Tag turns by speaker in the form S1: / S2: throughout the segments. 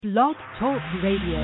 S1: Blog Talk Radio.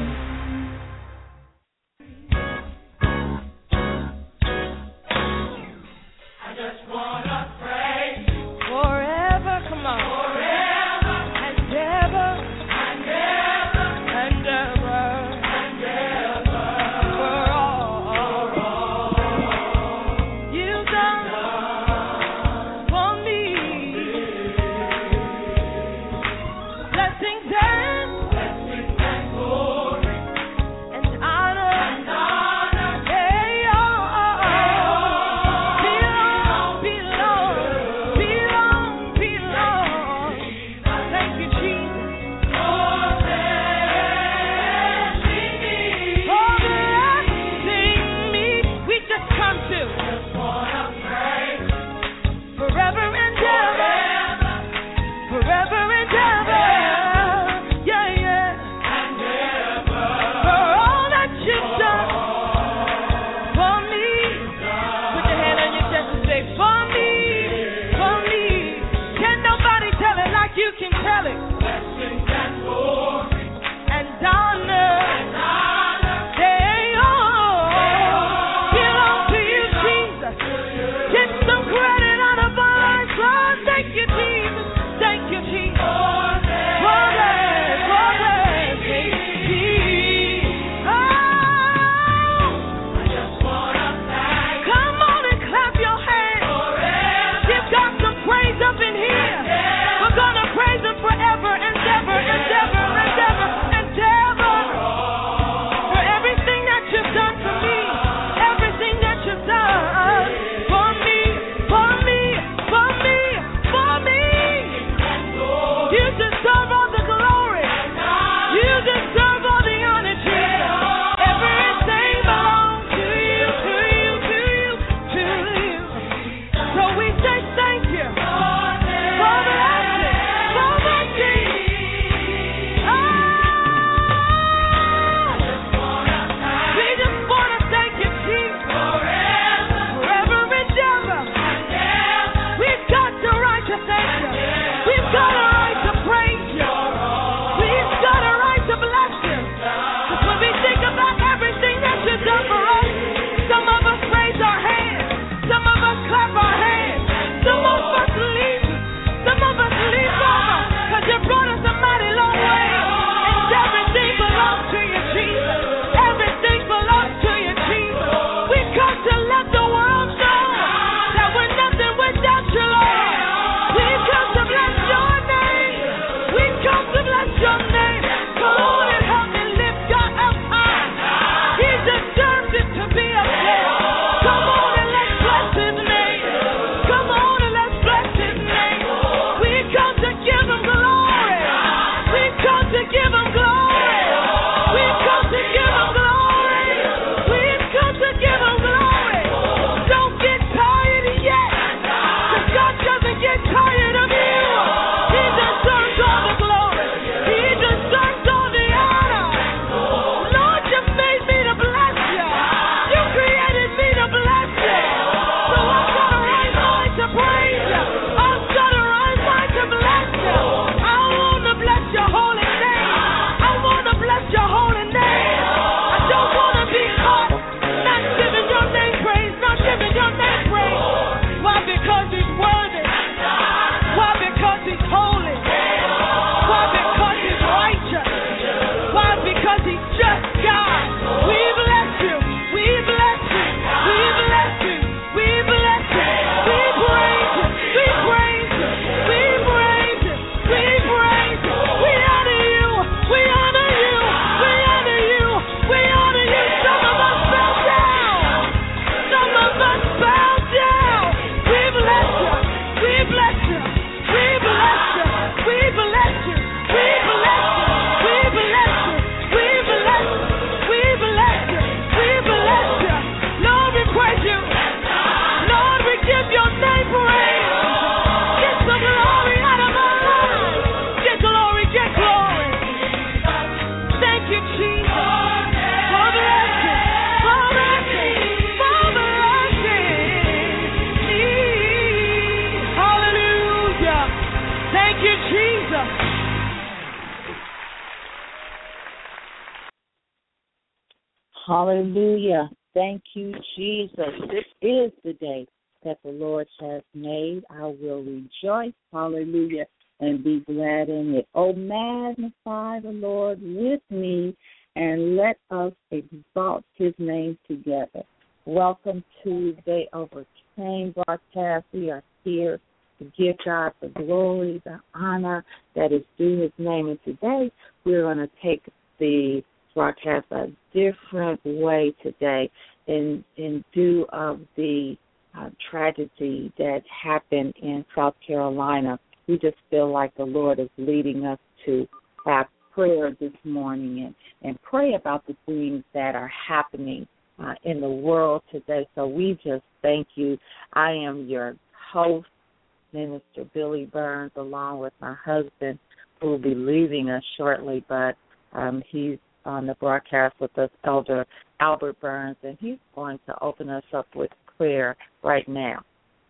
S2: Hallelujah. Thank you, Jesus. This is the day that the Lord has made. I will rejoice, hallelujah, and be glad in it. Oh, magnify the Lord with me, and let us exalt his name together. Welcome to They Overcame broadcast. We are here to give God the glory, the honor that is due his name. And today we're going to take the broadcast a different way today in due of the tragedy that happened in South Carolina. We just feel like the Lord is leading us to have prayer this morning and pray about the things that are happening in the world today. So we just thank you. I am your host, Minister Billy Burns, along with my husband, who will be leaving us shortly, but he's on the broadcast with us, Elder Albert Burns, and he's going to open us up with prayer right now.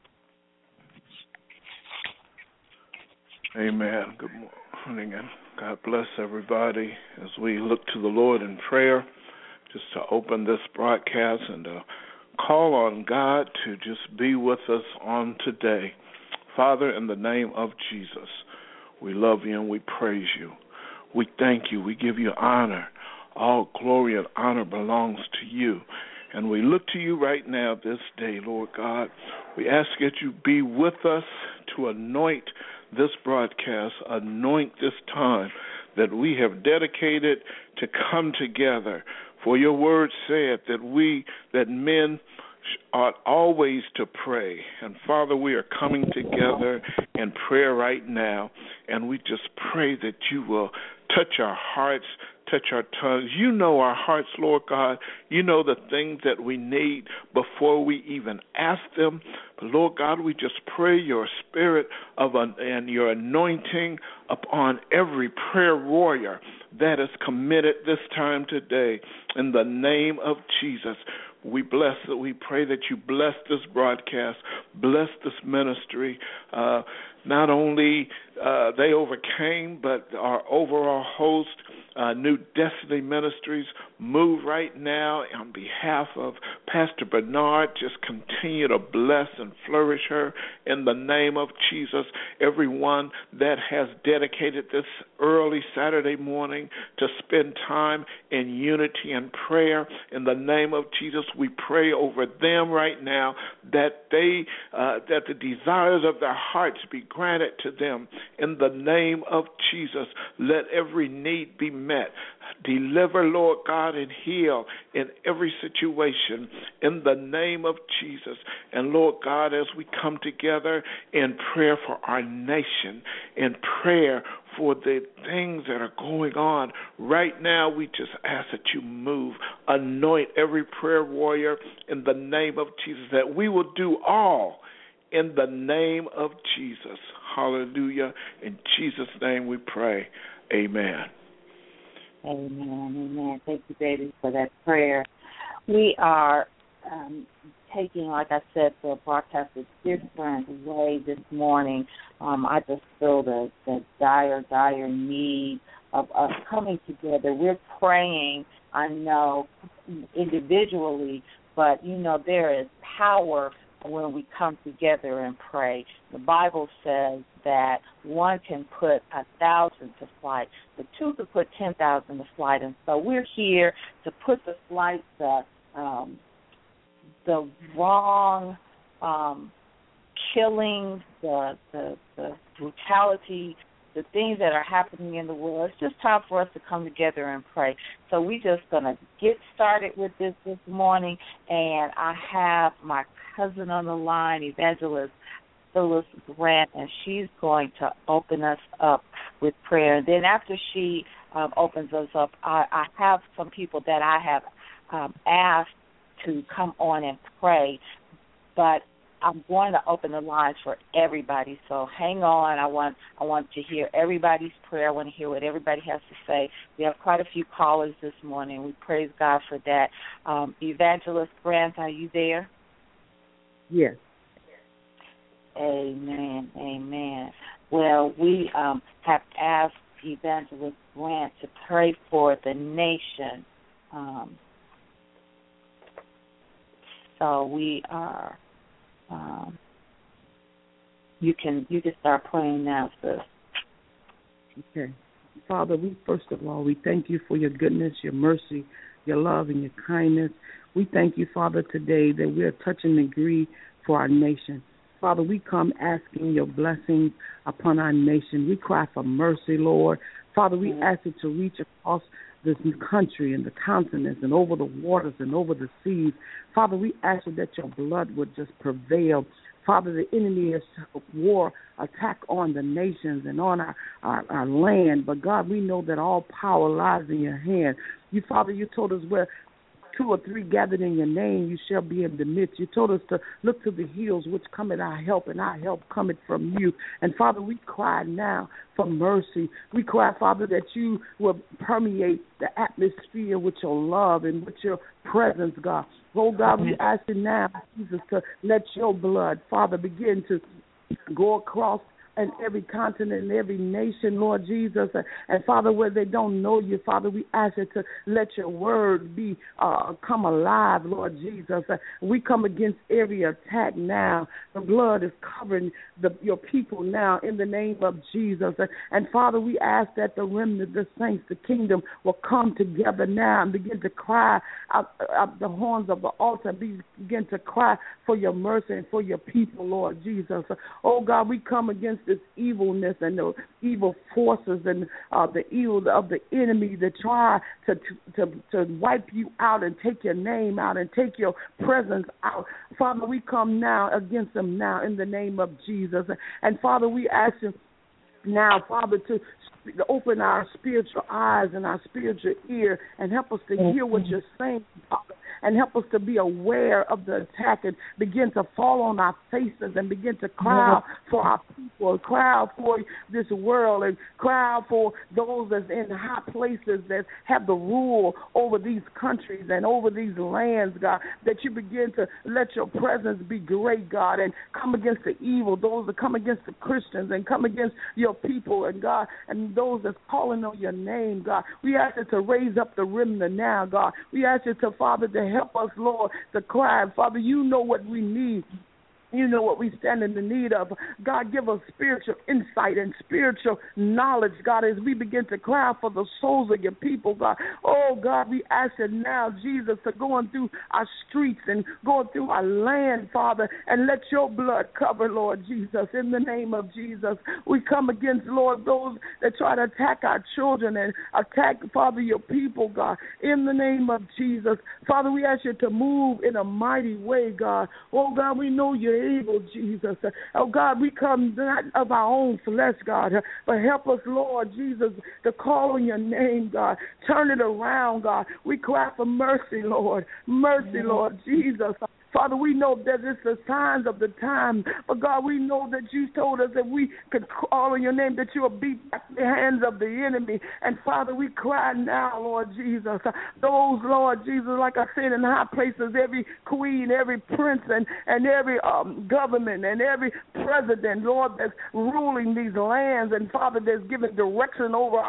S3: Amen. Good morning, and God bless everybody as we look to the Lord in prayer, just to open this broadcast and to call on God to just be with us on today. Father, in the name of Jesus, we love you and we praise you. We thank you. We give you honor. All glory and honor belongs to you. And we look to you right now this day, Lord God. We ask that you be with us to anoint this broadcast, anoint this time that we have dedicated to come together. For your word said that men ought always to pray. And Father, we are coming together in prayer right now, and we just pray that you will touch our hearts, touch our tongues. You know our hearts, Lord God. You know the things that we need before we even ask them. But Lord God, we just pray your spirit and your anointing upon every prayer warrior that is committed this time today. In the name of Jesus, we pray that you bless this broadcast, bless this ministry. Not only They Overcame, but our overall host, New Destiny Ministries, move right now on behalf of Pastor Bernard. Just continue to bless and flourish her in the name of Jesus. Everyone that has dedicated this early Saturday morning to spend time in unity and prayer, in the name of Jesus, we pray over them right now that that the desires of their hearts be granted to them in the name of Jesus. Let every need be met. Deliver, Lord God, and heal in every situation in the name of Jesus. And Lord God, as we come together in prayer for our nation, in prayer for the things that are going on right now, we just ask that you move, anoint every prayer warrior in the name of Jesus, that we will do all in the name of Jesus. Hallelujah. In Jesus' name we pray. Amen.
S2: Amen, amen. Thank you, baby, for that prayer. We are taking, like I said, the broadcast a different way this morning. I just feel the dire need of us coming together. We're praying, I know, individually, but, there is power when we come together and pray. The Bible says that one can put 1,000 to flight, but two can put 10,000 to flight. And so we're here to put to flight the wrong killings, the brutality, the things that are happening in the world. It's just time for us to come together and pray. So we're just going to get started with this morning, and I have my cousin on the line, Evangelist Phyllis Grant, and she's going to open us up with prayer. And then after she opens us up, I have some people that I have asked to come on and pray, but I'm going to open the lines for everybody, so hang on. I want to hear everybody's prayer. I want to hear what everybody has to say. We have quite a few callers this morning. We praise God for that. Evangelist Grant, are you there?
S4: Yes.
S2: Amen, amen. Well, we have asked Evangelist Grant to pray for the nation so we are. You can start praying now, sis.
S4: Okay. Father, first of all, we thank you for your goodness, your mercy, your love, and your kindness. We thank you, Father, today that we are touching and agree for our nation. Father, we come asking your blessings upon our nation. We cry for mercy, Lord. Father, we ask you to reach across this country and the continents and over the waters and over the seas. Father, we ask you that your blood would just prevail. Father, the enemy is war attack on the nations and on our land. But, God, we know that all power lies in your hand. You, Father, you told us where 2 or 3 gathered in your name, you shall be in the midst. You told us to look to the hills which cometh our help, and our help cometh from you. And, Father, we cry now for mercy. We cry, Father, that you will permeate the atmosphere with your love and with your presence, God. Oh, God, we ask you now, Jesus, to let your blood, Father, begin to go across in every continent and every nation, Lord Jesus. And Father, where they don't know you, Father, we ask you to let your word be come alive, Lord Jesus. We come against every attack now. The blood is covering your people now in the name of Jesus. And Father, we ask that the remnant, the saints, the kingdom will come together now and begin to cry out the horns of the altar, begin to cry for your mercy and for your people, Lord Jesus. Oh, God, we come against this evilness and the evil forces and the evil of the enemy that try to wipe you out and take your name out and take your presence out. Father, we come now against them now in the name of Jesus. And Father, we ask you now, Father, to open our spiritual eyes and our spiritual ear and help us to hear what you're saying, Father, and help us to be aware of the attack and begin to fall on our faces and begin to cry out for our people, cry out for this world, and cry out for those that's in high places that have the rule over these countries and over these lands, God, that you begin to let your presence be great, God, and come against the evil, those that come against the Christians and come against your people, and God, and those that's calling on your name, God. We ask you to raise up the remnant now, God. We ask you to, Father, to help us, Lord, to cry. Father, you know what we need. You know what we stand in the need of. God, give us spiritual insight and spiritual knowledge, God, as we begin to cry for the souls of your people, God. Oh, God, we ask you now, Jesus, to going through our streets and going through our land, Father, and let your blood cover, Lord Jesus, in the name of Jesus. We come against, Lord, those that try to attack our children and attack, Father, your people, God, in the name of Jesus. Father, we ask you to move in a mighty way, God. Oh, God, we know you're able, Jesus. Oh, God, we come not of our own flesh, God, but help us, Lord Jesus, to call on your name, God. Turn it around, God. We cry for mercy, Lord. Mercy, Lord Jesus. Father, we know that it's the signs of the time, but God, we know that you told us that we could call on your name, that you will beat back the hands of the enemy. And Father, we cry now, Lord Jesus. Those, Lord Jesus, like I said, in high places, every queen, every prince, and every government, and every president, Lord, that's ruling these lands, and Father, that's giving direction over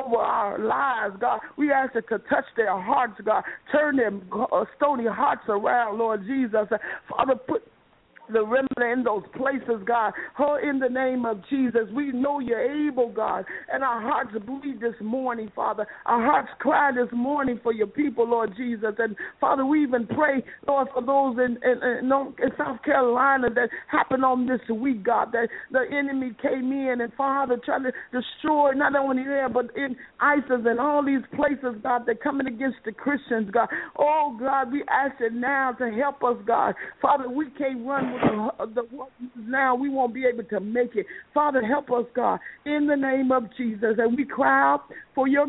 S4: our lives, God. We ask you to touch their hearts, God. Turn their stony hearts around, Lord Jesus. Father, put the remnant in those places, God. Oh, in the name of Jesus, we know you're able, God, and our hearts bleed this morning, Father. Our hearts cry this morning for your people, Lord Jesus. And Father, we even pray, Lord, for those in South Carolina that happened on this week, God, that the enemy came in and, Father, trying to destroy not only there, but in ISIS and all these places, God, that coming against the Christians, God. Oh, God, we ask you now to help us, God. Father, we can't run with the now, we won't be able to make it. Father, help us, God, in the name of Jesus. And we cry out for your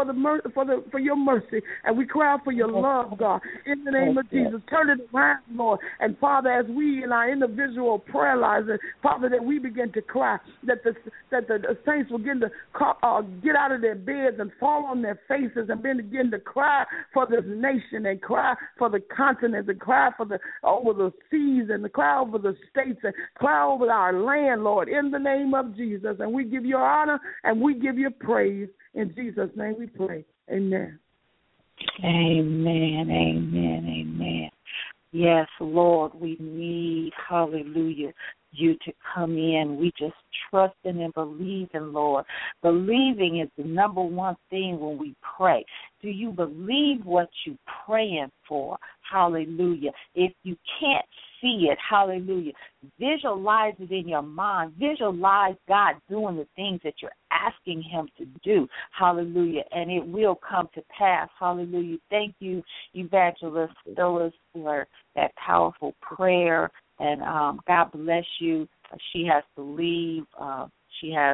S4: mercy, and we cry out for your love, God, in the name of Jesus. Turn it around, Lord. And Father, as we in our individual prayer lives, Father, that we begin to cry, that the saints will begin to get out of their beds and fall on their faces and begin to cry for this nation and cry for the continent and cry for over the seas and the cry over the states and cry over our land, Lord, in the name of Jesus. And we give you honor and we give you praise. In Jesus' name we pray. Amen.
S2: Amen, amen, amen. Yes, Lord, we need, hallelujah, you to come in. We just trust in and believe in, Lord. Believing is the number one thing when we pray. Do you believe what you're praying for? Hallelujah. If you can't see it, hallelujah, visualize it in your mind. Visualize God doing the things that you're asking him to do. Hallelujah. And it will come to pass. Hallelujah. Thank you, Evangelist Phyllis, for that powerful prayer. And God bless you. She has to leave. She has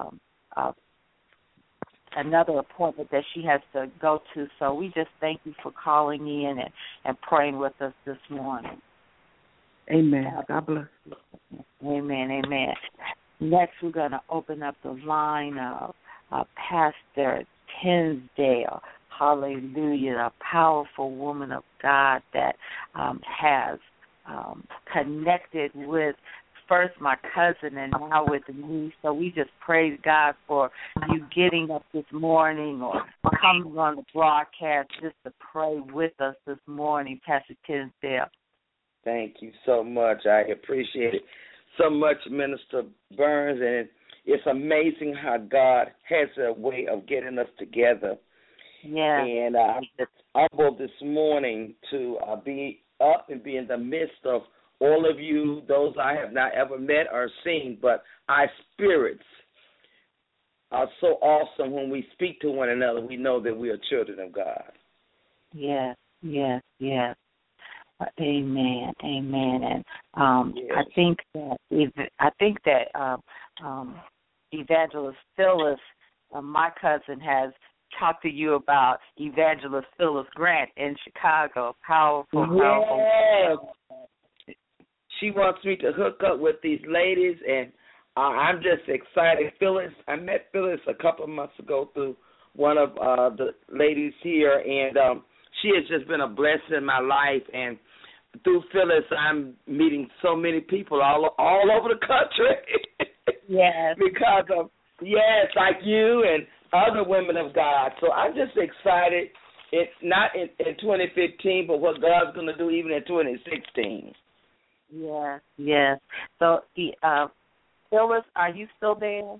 S2: another appointment that she has to go to. So we just thank you for calling in and praying with us this morning.
S4: Amen. God bless.
S2: Amen. Amen. Next, we're going to open up the line of Pastor Tinsdale. Hallelujah. A powerful woman of God that has connected with first my cousin and now with me. So we just praise God for you getting up this morning or coming on the broadcast just to pray with us this morning, Pastor Tinsdale.
S5: Thank you so much. I appreciate it so much, Minister Burns. And it's amazing how God has a way of getting us together.
S2: Yeah.
S5: And I'm just humbled this morning to be up and be in the midst of all of you, those I have not ever met or seen, but our spirits are so awesome. When we speak to one another, we know that we are children of God.
S2: Yes, yes, yes. Amen, amen. And
S5: Yes.
S2: I think that Evangelist Phyllis, my cousin, has talked to you about Evangelist Phyllis Grant in Chicago. Powerful.
S5: Yes. She wants me to hook up with these ladies, and I'm just excited. Phyllis, I met Phyllis a couple of months ago through one of the ladies here, and she has just been a blessing in my life. And through Phyllis, I'm meeting so many people all over the country.
S2: Yes.
S5: Because of, like you and other women of God. So I'm just excited. It's not in 2015, but what God's going to do even in 2016.
S2: Yes, yes. So, Phyllis, are you still there?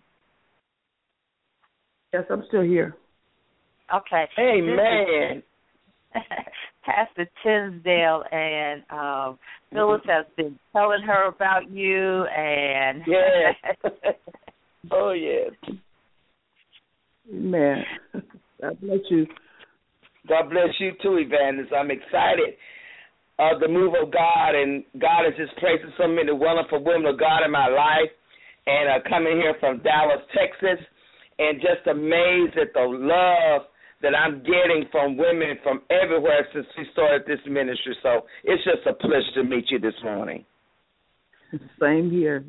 S4: Yes, I'm still here.
S2: Okay.
S5: Amen.
S2: Pastor Tinsdale and Phyllis has been telling her about you, and
S5: yes. Oh yes.
S4: Amen. God bless you.
S5: God bless you too, Evangelist. I'm excited of the move of God, and God is just placing so many wonderful women of God in my life, and coming here from Dallas, Texas, and just amazed at the love that I'm getting from women from everywhere since we started this ministry. So it's just a pleasure to meet you this morning.
S4: Same here.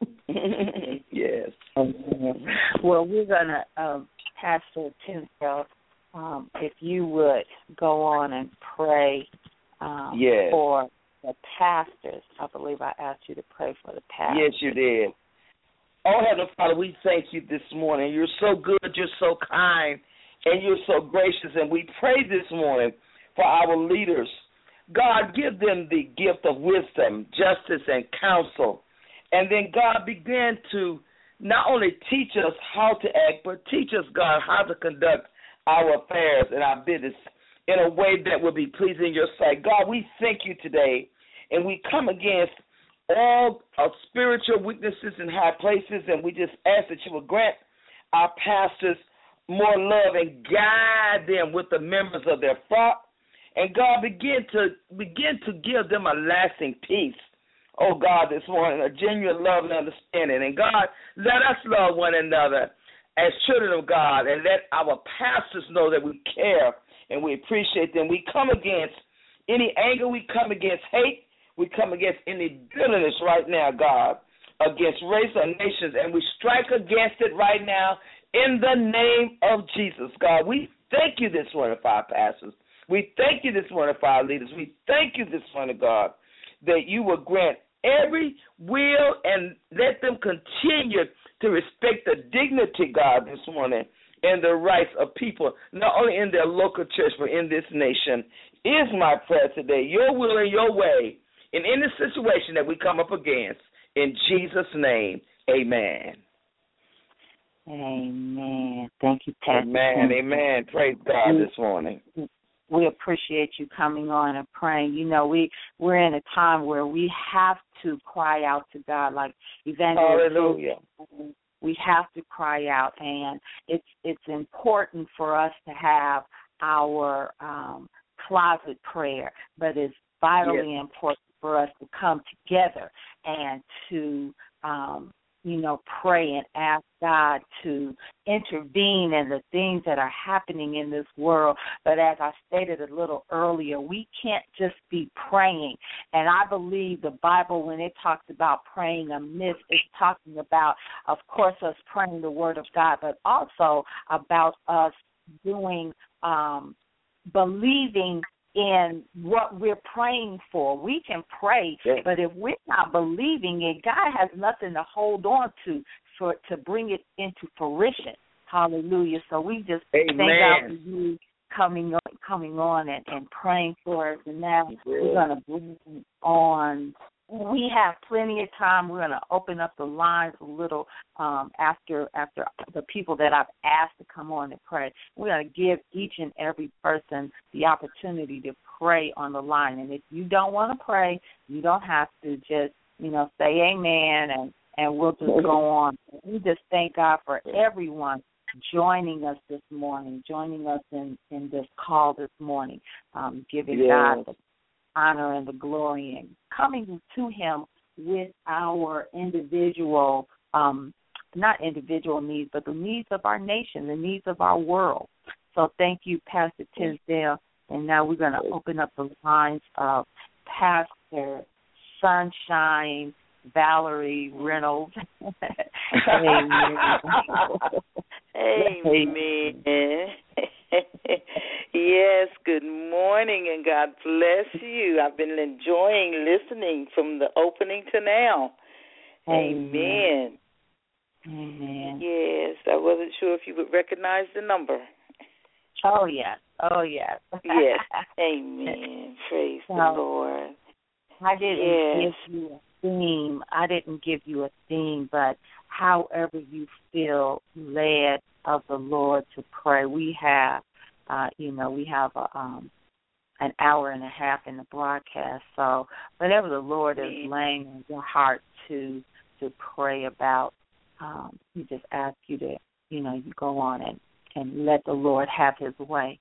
S5: Yes.
S2: Well, we're going to, Pastor Tinsdale, if you would go on and pray
S5: yes.
S2: for the pastors. I believe I asked you to pray for the pastors.
S5: Yes, you did. Oh, Heavenly Father, we thank you this morning. You're so good, you're so kind, and you're so gracious. And we pray this morning for our leaders. God, give them the gift of wisdom, justice, and counsel. And then, God, begin to not only teach us how to act, but teach us, God, how to conduct our affairs and our business in a way that will be pleasing in your sight. God, we thank you today, and we come against all our spiritual weaknesses in high places, and we just ask that you will grant our pastors more love and guide them with the members of their flock. And God, begin to give them a lasting peace. Oh, God, this morning, a genuine love and understanding. And, God, let us love one another as children of God, and let our pastors know that we care and we appreciate them. We come against any anger. We come against hate. We come against any bitterness right now, God, against race or nations, and we strike against it right now in the name of Jesus, God. We thank you this morning for our pastors. We thank you this morning for our leaders. We thank you this morning, God, that you will grant every will and let them continue to respect the dignity, God, this morning and the rights of people, not only in their local church, but in this nation, is my prayer today. Your will and your way in any situation that we come up against. In Jesus' name, amen.
S2: Amen. Thank you, Pastor.
S5: Amen. Amen. Praise God this morning.
S2: We appreciate you coming on and praying. You know, we're in a time where we have to cry out to God, like Evangelist.
S5: Hallelujah.
S2: We have to cry out, and it's important for us to have our closet prayer, but it's vitally important for us to come together and to pray and ask God to intervene in the things that are happening in this world. But as I stated a little earlier, we can't just be praying. And I believe the Bible, when it talks about praying amiss, it's talking about, of course, us praying the word of God, but also about us doing, believing in what we're praying for. We can pray, but if we're not believing it, God has nothing to hold on to bring it into fruition. Hallelujah. So we just thank God for you coming on and praying for us. And now we're going to bring on. We have plenty of time. We're going to open up the lines a little after the people that I've asked to come on and pray. We're going to give each and every person the opportunity to pray on the line. And if you don't want to pray, you don't have to. Just, say amen, and we'll just go on. We just thank God for everyone joining us this morning, joining us in this call this morning, giving God the honor and the glory, and coming to him with our individual, not individual needs, but the needs of our nation, the needs of our world. So thank you, Pastor Tisdale. And now we're going to open up the lines of Pastor Sunshine Valerie Reynolds. Amen.
S6: Amen. Yes, good morning and God bless you. I've been enjoying listening from the opening to now. Amen.
S2: Amen.
S6: Yes, I wasn't sure if you would recognize the number.
S2: Oh, yes. Oh, yes.
S6: Yes. Amen. Praise the Lord.
S2: I didn't give you a theme. But however you feel led of the Lord to pray, we have, we have an hour and a half in the broadcast. So whatever the Lord is laying in your heart to pray about, we just ask you to, you go on and let the Lord have his way.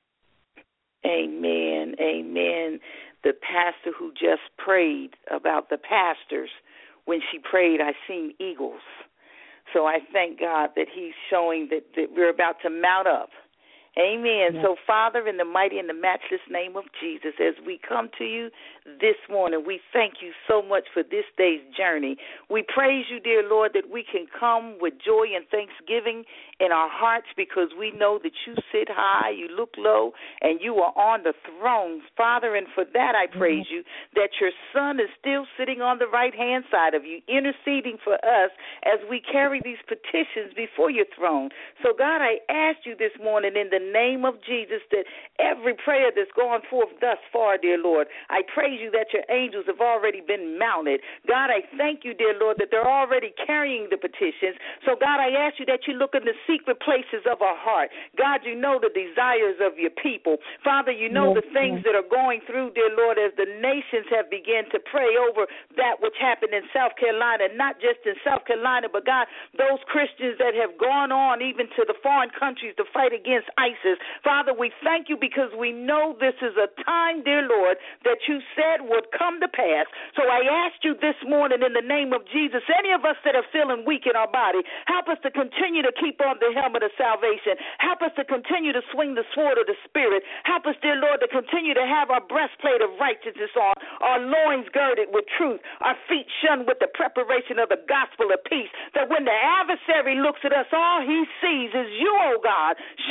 S6: Amen. Amen. The pastor who just prayed about the pastors, when she prayed, I seen eagles. So I thank God that he's showing that we're about to mount up. Amen. Yes. So, Father, in the mighty and the matchless name of Jesus, as we come to you this morning, we thank you so much for this day's journey. We praise you, dear Lord, that we can come with joy and thanksgiving in our hearts because we know that you sit high, you look low, and you are on the throne, Father. And for that I praise you, that your Son is still sitting on the right-hand side of you, interceding for us as we carry these petitions before your throne. So, God, I ask you this morning in the name of Jesus that every prayer that's gone forth thus far, dear Lord, I praise you that your angels have already been mounted. God, I thank you, dear Lord, that they're already carrying the petitions. So, God, I ask you that you look in the secret places of our heart. God, you know the desires of your people. Father, you know the things that are going through, dear Lord, as the nations have begun to pray over that which happened in South Carolina, not just in South Carolina, but, God, those Christians that have gone on even to the foreign countries to fight against ISIS. Father, we thank you because we know this is a time, dear Lord, that you said would come to pass. So I ask you this morning in the name of Jesus, any of us that are feeling weak in our body, help us to continue to keep on the helmet of salvation. Help us to continue to swing the sword of the Spirit. Help us, dear Lord, to continue to have our breastplate of righteousness on, our loins girded with truth, our feet shone with the preparation of the gospel of peace, that when the adversary looks at us, all he sees is you, oh God, shining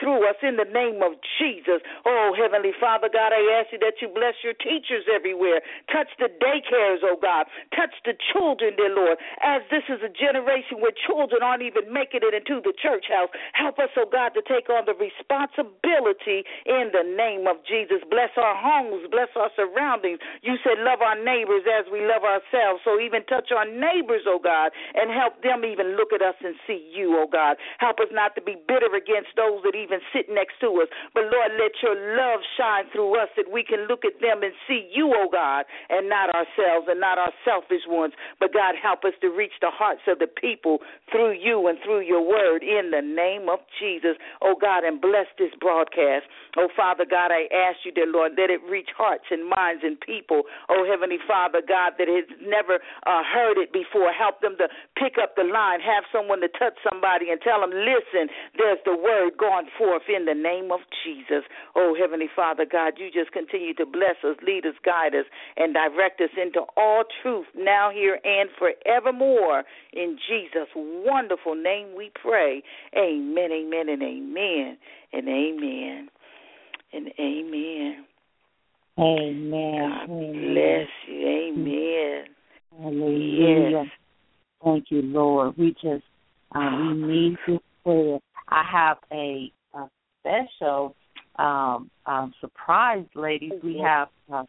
S6: through us in the name of Jesus. Oh, Heavenly Father, God, I ask you that you bless your teachers everywhere. Touch the daycares, oh God. Touch the children, dear Lord. As this is a generation where children aren't even making it into the church house, help us, oh God, to take on the responsibility in the name of Jesus. Bless our homes. Bless our surroundings. You said love our neighbors as we love ourselves. So even touch our neighbors, oh God, and help them even look at us and see you, oh God. Help us not to be bitter against those that even sit next to us. But Lord, let your love shine through us that we can look at them and see you, oh God, and not ourselves and not our selfish ones. But God, help us to reach the hearts of the people through you and through your word in the name of Jesus, oh God, and bless this broadcast. Oh Father God, I ask you, dear Lord, let it reach hearts and minds and people, oh Heavenly Father God, that has never heard it before. Help them to pick up the line, have someone to touch somebody and tell them, listen, there's the word going forth in the name of Jesus. Oh, Heavenly Father, God, you just continue to bless us, lead us, guide us, and direct us into all truth now, here, and forevermore. In Jesus' wonderful name we pray. Amen, amen, and amen, and amen, and amen.
S2: Amen.
S6: God bless you. Amen.
S2: Hallelujah.
S6: Yes.
S2: Thank you, Lord. We just we need this prayer. I have a special surprise, ladies. We have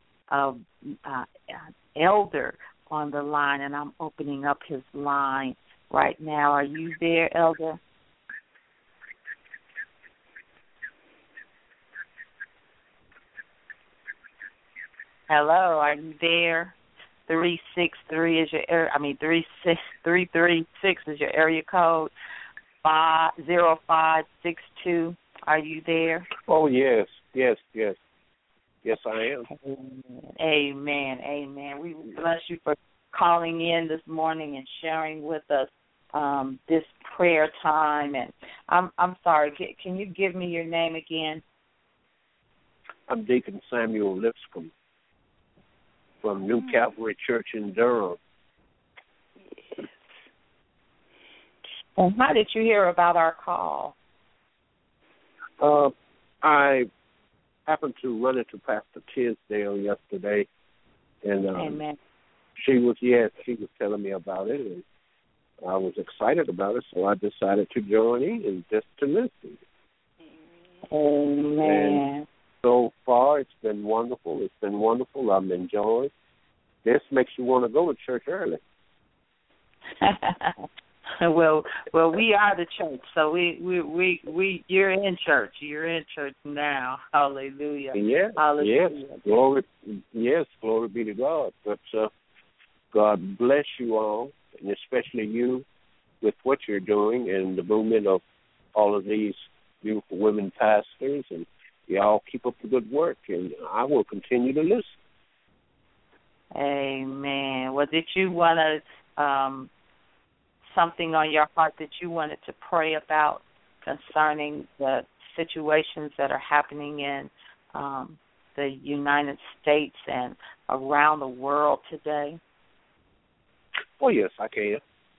S2: Elder on the line, and I'm opening up his line right now. Are you there, Elder? Hello, are you there? 363 is your 336 is your area code. 50562. Are you there?
S7: Oh yes, I am.
S2: Amen. We bless you for calling in this morning and sharing with us this prayer time. And I'm sorry. Can you give me your name again?
S7: I'm Deacon Samuel Lipscomb from New Calvary Church in Durham.
S2: And how did you hear about our call?
S7: I happened to run into Pastor Tisdale yesterday, and
S2: Amen.
S7: she was telling me about it, and I was excited about it, so I decided to join in and just to listen.
S2: Amen.
S7: And so far, it's been wonderful. I'm enjoying. This makes you want to go to church early.
S2: Well, we are the church, so we you're in church. You're in church now. Hallelujah.
S7: Yeah.
S2: Hallelujah.
S7: Yes. Glory be to God. But God bless you all, and especially you, with what you're doing and the movement of all of these beautiful women pastors, and y'all keep up the good work, and I will continue to listen.
S2: Amen. Well, did you want to something on your heart that you wanted to pray about concerning the situations that are happening in the United States and around the world today?
S7: Oh, yes, I can.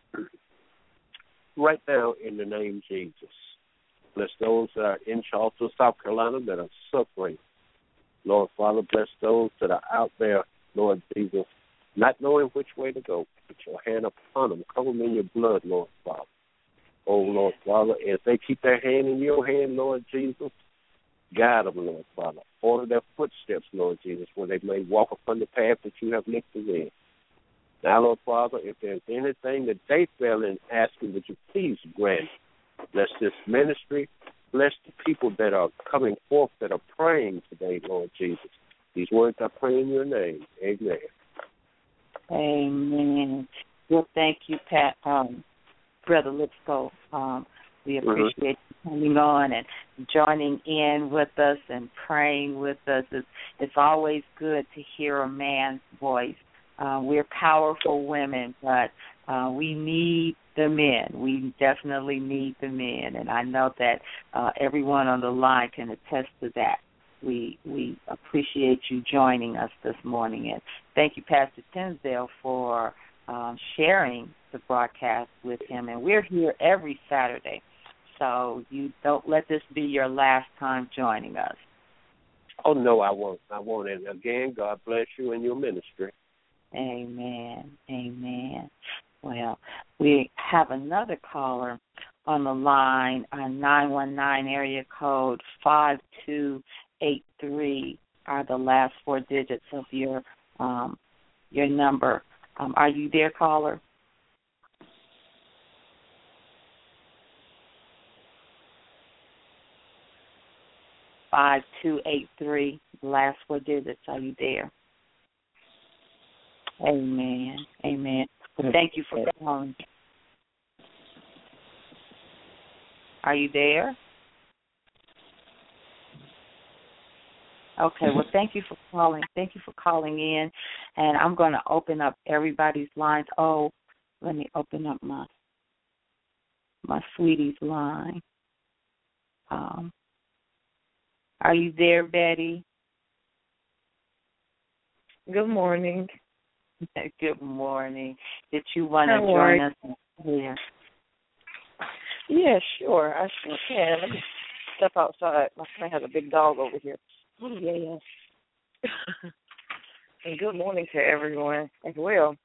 S7: Right now, in the name of Jesus, bless those that are in Charleston, South Carolina, that are suffering. Lord, Father, bless those that are out there, Lord Jesus, not knowing which way to go. Put your hand upon them. Cover them in your blood, Lord Father. Oh, Lord Father, as they keep their hand in your hand, Lord Jesus, guide them, Lord Father. Order their footsteps, Lord Jesus, where they may walk upon the path that you have lifted in. Now, Lord Father, if there's anything that they fell in asking, would you please grant? Bless this ministry. Bless the people that are coming forth, that are praying today, Lord Jesus. These words I pray in your name. Amen.
S2: Amen. Well, thank you, Pat, Brother Lipscomb. We appreciate you coming on and joining in with us and praying with us. It's always good to hear a man's voice. We're powerful women, but we need the men. We definitely need the men, and I know that everyone on the line can attest to that. We appreciate you joining us this morning, and thank you, Pastor Tisdale, for sharing the broadcast with him. And we're here every Saturday, So you don't let this be your last time joining us.
S7: Oh, no, I won't. I won't. And again, God bless you and your ministry.
S2: Amen. Amen. Well, we have another caller on the line, 919 area code 5283 are the last four digits of your number. Are you there, caller? (5283), last four digits. Are you there? Amen. Amen. Well, thank you for calling. Are you there? Okay. Well, thank you for calling. Thank you for calling in, and I'm going to open up everybody's lines. Oh, let me open up my sweetie's line. Are you there, Betty?
S8: Good morning.
S2: Good morning. Did you want to join us here?
S8: Yeah, sure. I sure can. Let me step outside. My friend has a big dog over here. Oh, yeah. And good morning to everyone as well.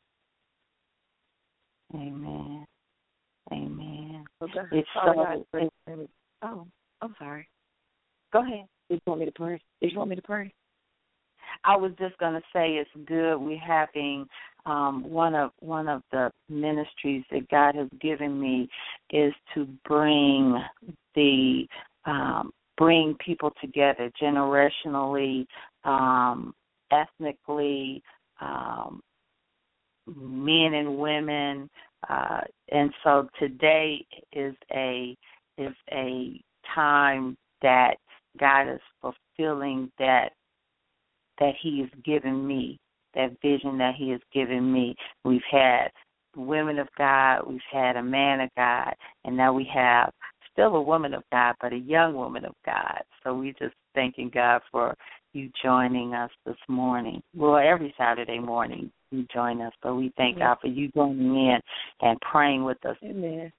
S2: Amen. Amen.
S8: Okay. I'm sorry.
S2: Go ahead.
S8: Did you want me to pray?
S2: I was just going to say it's good. We're having one of the ministries that God has given me is to bring people together generationally, ethnically, men and women, and so today is a time that God is fulfilling that He has given me, that vision that He has given me. We've had women of God, we've had a man of God, and now we have still a woman of God, but a young woman of God. So we're just thanking God for you joining us this morning. Well, every Saturday morning you join us, but we thank God for you joining in and praying with us.
S8: Amen.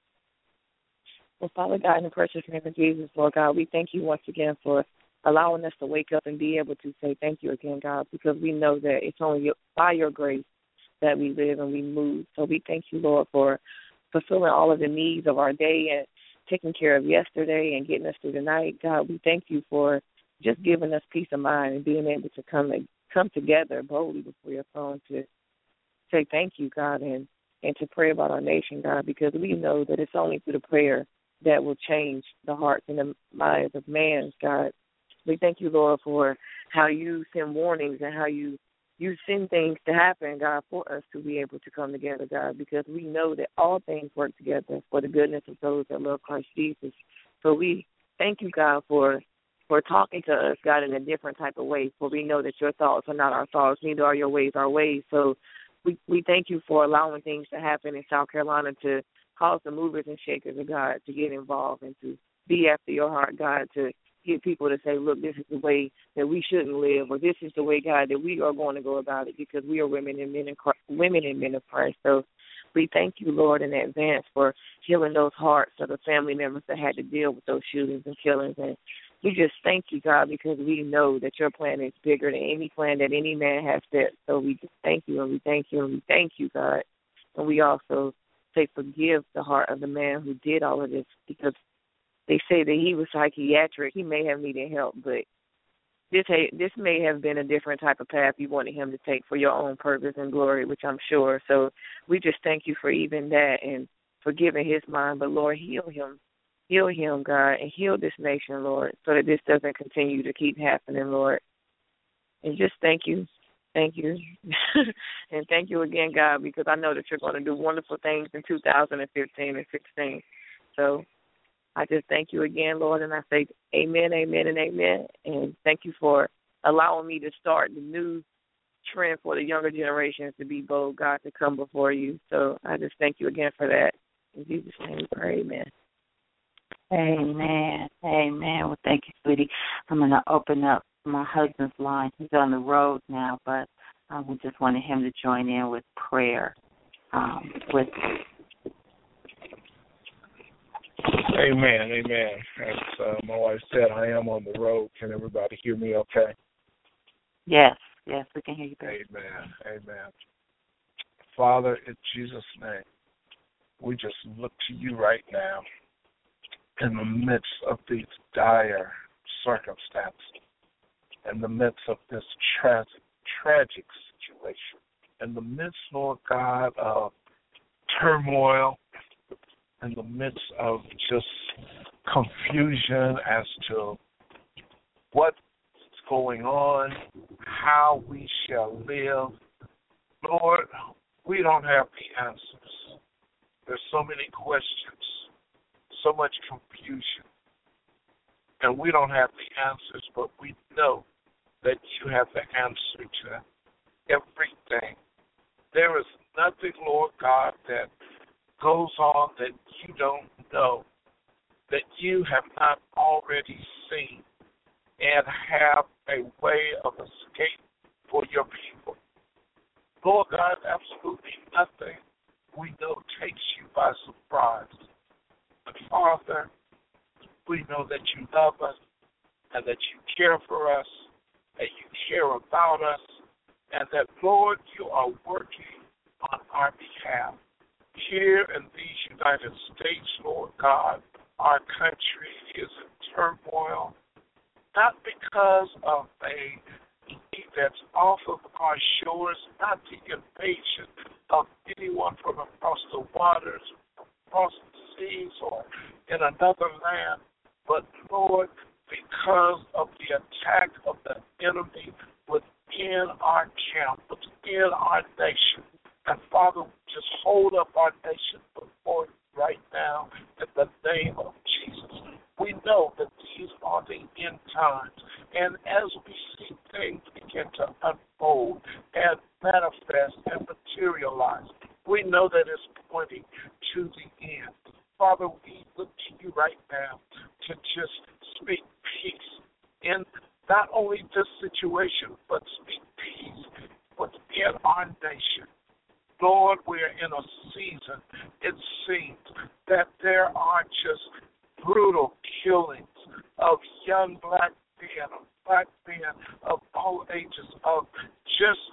S8: Well, Father God, in the precious name of Jesus, Lord God, we thank you once again for allowing us to wake up and be able to say thank you again, God, because we know that it's only by your grace that we live and we move. So we thank you, Lord, for fulfilling all of the needs of our day and taking care of yesterday and getting us through the night. God, we thank you for just giving us peace of mind and being able to come together boldly before your throne to say thank you, God, and to pray about our nation, God, because we know that it's only through the prayer that will change the hearts and the minds of man, God. We thank you, Lord, for how you send warnings and how you send things to happen, God, for us to be able to come together, God, because we know that all things work together for the goodness of those that love Christ Jesus. So we thank you, God, for talking to us, God, in a different type of way, for we know that your thoughts are not our thoughts, neither are your ways our ways. So we thank you for allowing things to happen in South Carolina to cause the movers and shakers of God to get involved and to be after your heart, God, to get people to say, look, this is the way that we shouldn't live, or this is the way, God, that we are going to go about it, because we are women and men of Christ. So we thank you, Lord, in advance for healing those hearts of the family members that had to deal with those shootings and killings. And we just thank you, God, because we know that your plan is bigger than any plan that any man has set. So we just thank you, and we thank you, and we thank you, God. And we also say forgive the heart of the man who did all of this, because they say that he was psychiatric. He may have needed help, but this may have been a different type of path you wanted him to take for your own purpose and glory, which I'm sure. So we just thank you for even that and forgiving his mind. But, Lord, heal him, God, and heal this nation, Lord, so that this doesn't continue to keep happening, Lord. And just thank you. Thank you. And thank you again, God, because I know that you're going to do wonderful things in 2015 and 16. So I just thank you again, Lord, and I say amen, amen, and amen. And thank you for allowing me to start the new trend for the younger generations to be bold, God, to come before you. So I just thank you again for that. In Jesus' name we pray, amen.
S2: Amen. Amen. Well, thank you, sweetie. I'm going to open up my husband's line. He's on the road now, but we just wanted him to join in with prayer.
S3: Amen, amen. As my wife said, I am on the road. Can everybody hear me okay?
S6: Yes, we can hear you better.
S3: Amen, amen. Father, in Jesus' name, we just look to you right now in the midst of these dire circumstances, in the midst of this tragic situation, in the midst, Lord God, of turmoil, in the midst of just confusion as to what's going on, how we shall live. Lord, we don't have the answers. There's so many questions, so much confusion, and we don't have the answers, but we know that you have the answer to everything. There is nothing, Lord God, that goes on that you don't know, that you have not already seen, and have a way of escape for your people. Lord God, absolutely nothing we know takes you by surprise. But Father, we know that you love us and that you care for us, that you care about us, and that, Lord, you are working on our behalf. Here in these United States, Lord God, our country is in turmoil, not because of a fleet that's off of our shores, not the invasion of anyone from across the waters, across the seas, or in another land, but, Lord, because of the attack of the enemy within our camp, within our nation. And, Father, just hold up our nation before you right now in the name of Jesus. We know that these are the end times. And as we see things begin to unfold and manifest and materialize, we know that it's pointing to the end. Father, we look to you right now to just speak peace in not only this situation, but speak peace within our nation. Lord, we're in a season, it seems, that there are just brutal killings of young black men of all ages, of just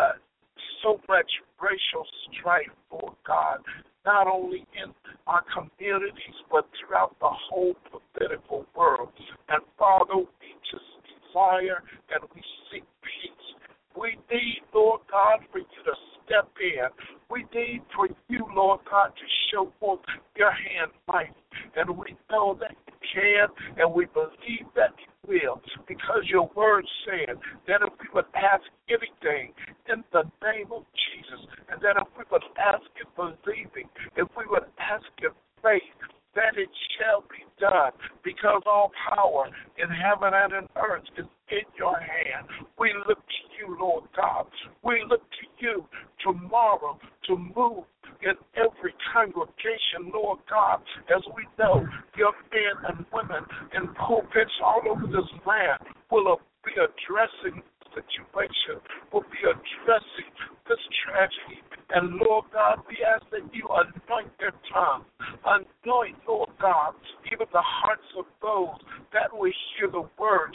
S3: so much racial strife, Lord God, not only in our communities, but throughout the whole political world. And Father, we just desire and we seek peace. We need, Lord God, for you to step in. We need for you, Lord God, to show forth your hand mighty. And we know that you can, and we believe that you will, because your word said that if we would ask anything in the name of Jesus, and that if we would ask in believing, if we would ask in faith, that it shall be done, because all power in heaven and in earth is in your hand. We look to you, Lord God. We look to you tomorrow to move in every congregation, Lord God, as we know your men and women in pulpits all over this land will be addressing the situation, will be addressing this tragedy. And Lord God, we ask that you anoint their tongue. Anoint, Lord God, even the hearts of those that will hear the words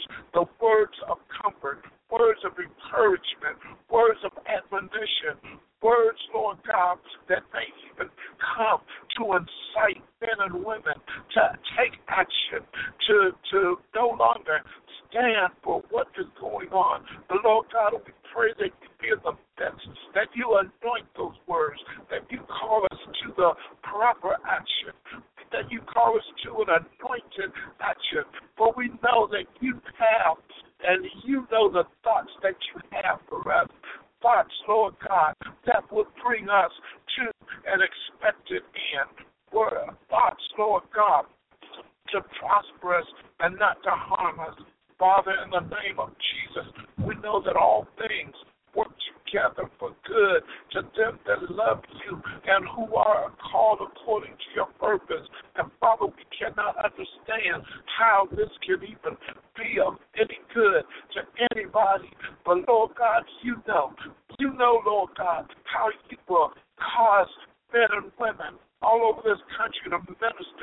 S3: of comfort, words of encouragement, words of admonition, words, Lord God, that may even come to incite men and women to take action, to no longer stand for what is going on. But Lord God, we pray that you give them that you anoint those words, that you call us to the proper action, that you call us to an anointed action. For we know that you have, and you know the thoughts that you have for us. Thoughts, Lord God, that would bring us to an expected end. Thoughts, Lord God, to prosper us and not to harm us. Father, in the name of Jesus, we know that all things work together for good to them that love you and who are called according to your purpose. And Father, we cannot understand how this can even be of any good to anybody. But Lord God, you know, Lord God, how you will cause men and women all over this country to minister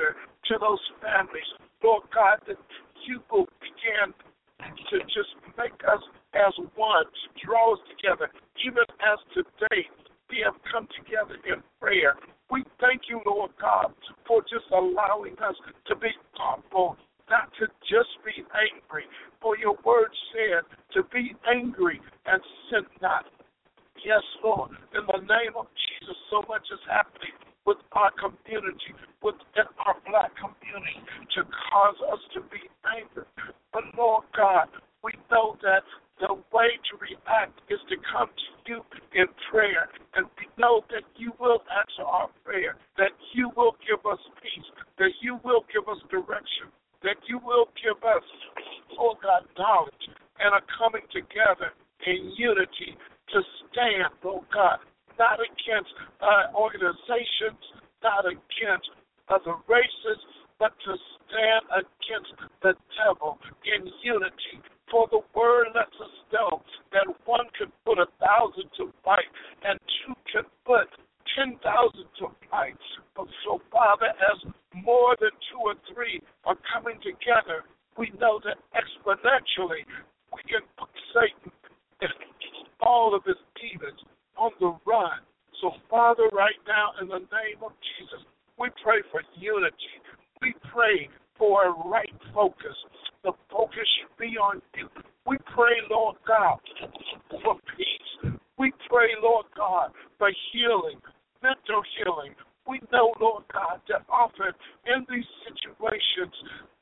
S9: to those families, Lord God, that you will begin to just make us as one, to draw us together, even as today we have come together in prayer. We thank you, Lord God, for just allowing us to be thoughtful, not to just be angry. For your word said to be angry and sin not. Yes, Lord, in the name of Jesus, so much is happening with our community, within our black community, to cause us to be angry. But, Lord God, we know that the way to react is to come to you in prayer, and we know that you will answer our prayer, that you will give us peace, that you will give us direction, that you will give us, oh God, knowledge, and a coming together in unity to stand, oh God, not against organizations, not against other races, but to stand against the devil in unity. For the word lets us know that one can put 1,000 to fight and two can put 10,000 to fight. But so, Father, as more than 2 or 3 are coming together, we know that exponentially we can put Satan and all of his demons on the run. So, Father, right now, in the name of Jesus, we pray for unity. We pray for a right focus. The focus should be on you. We pray, Lord God, for peace. We pray, Lord God, for healing, mental healing. We know, Lord God, that often in these situations,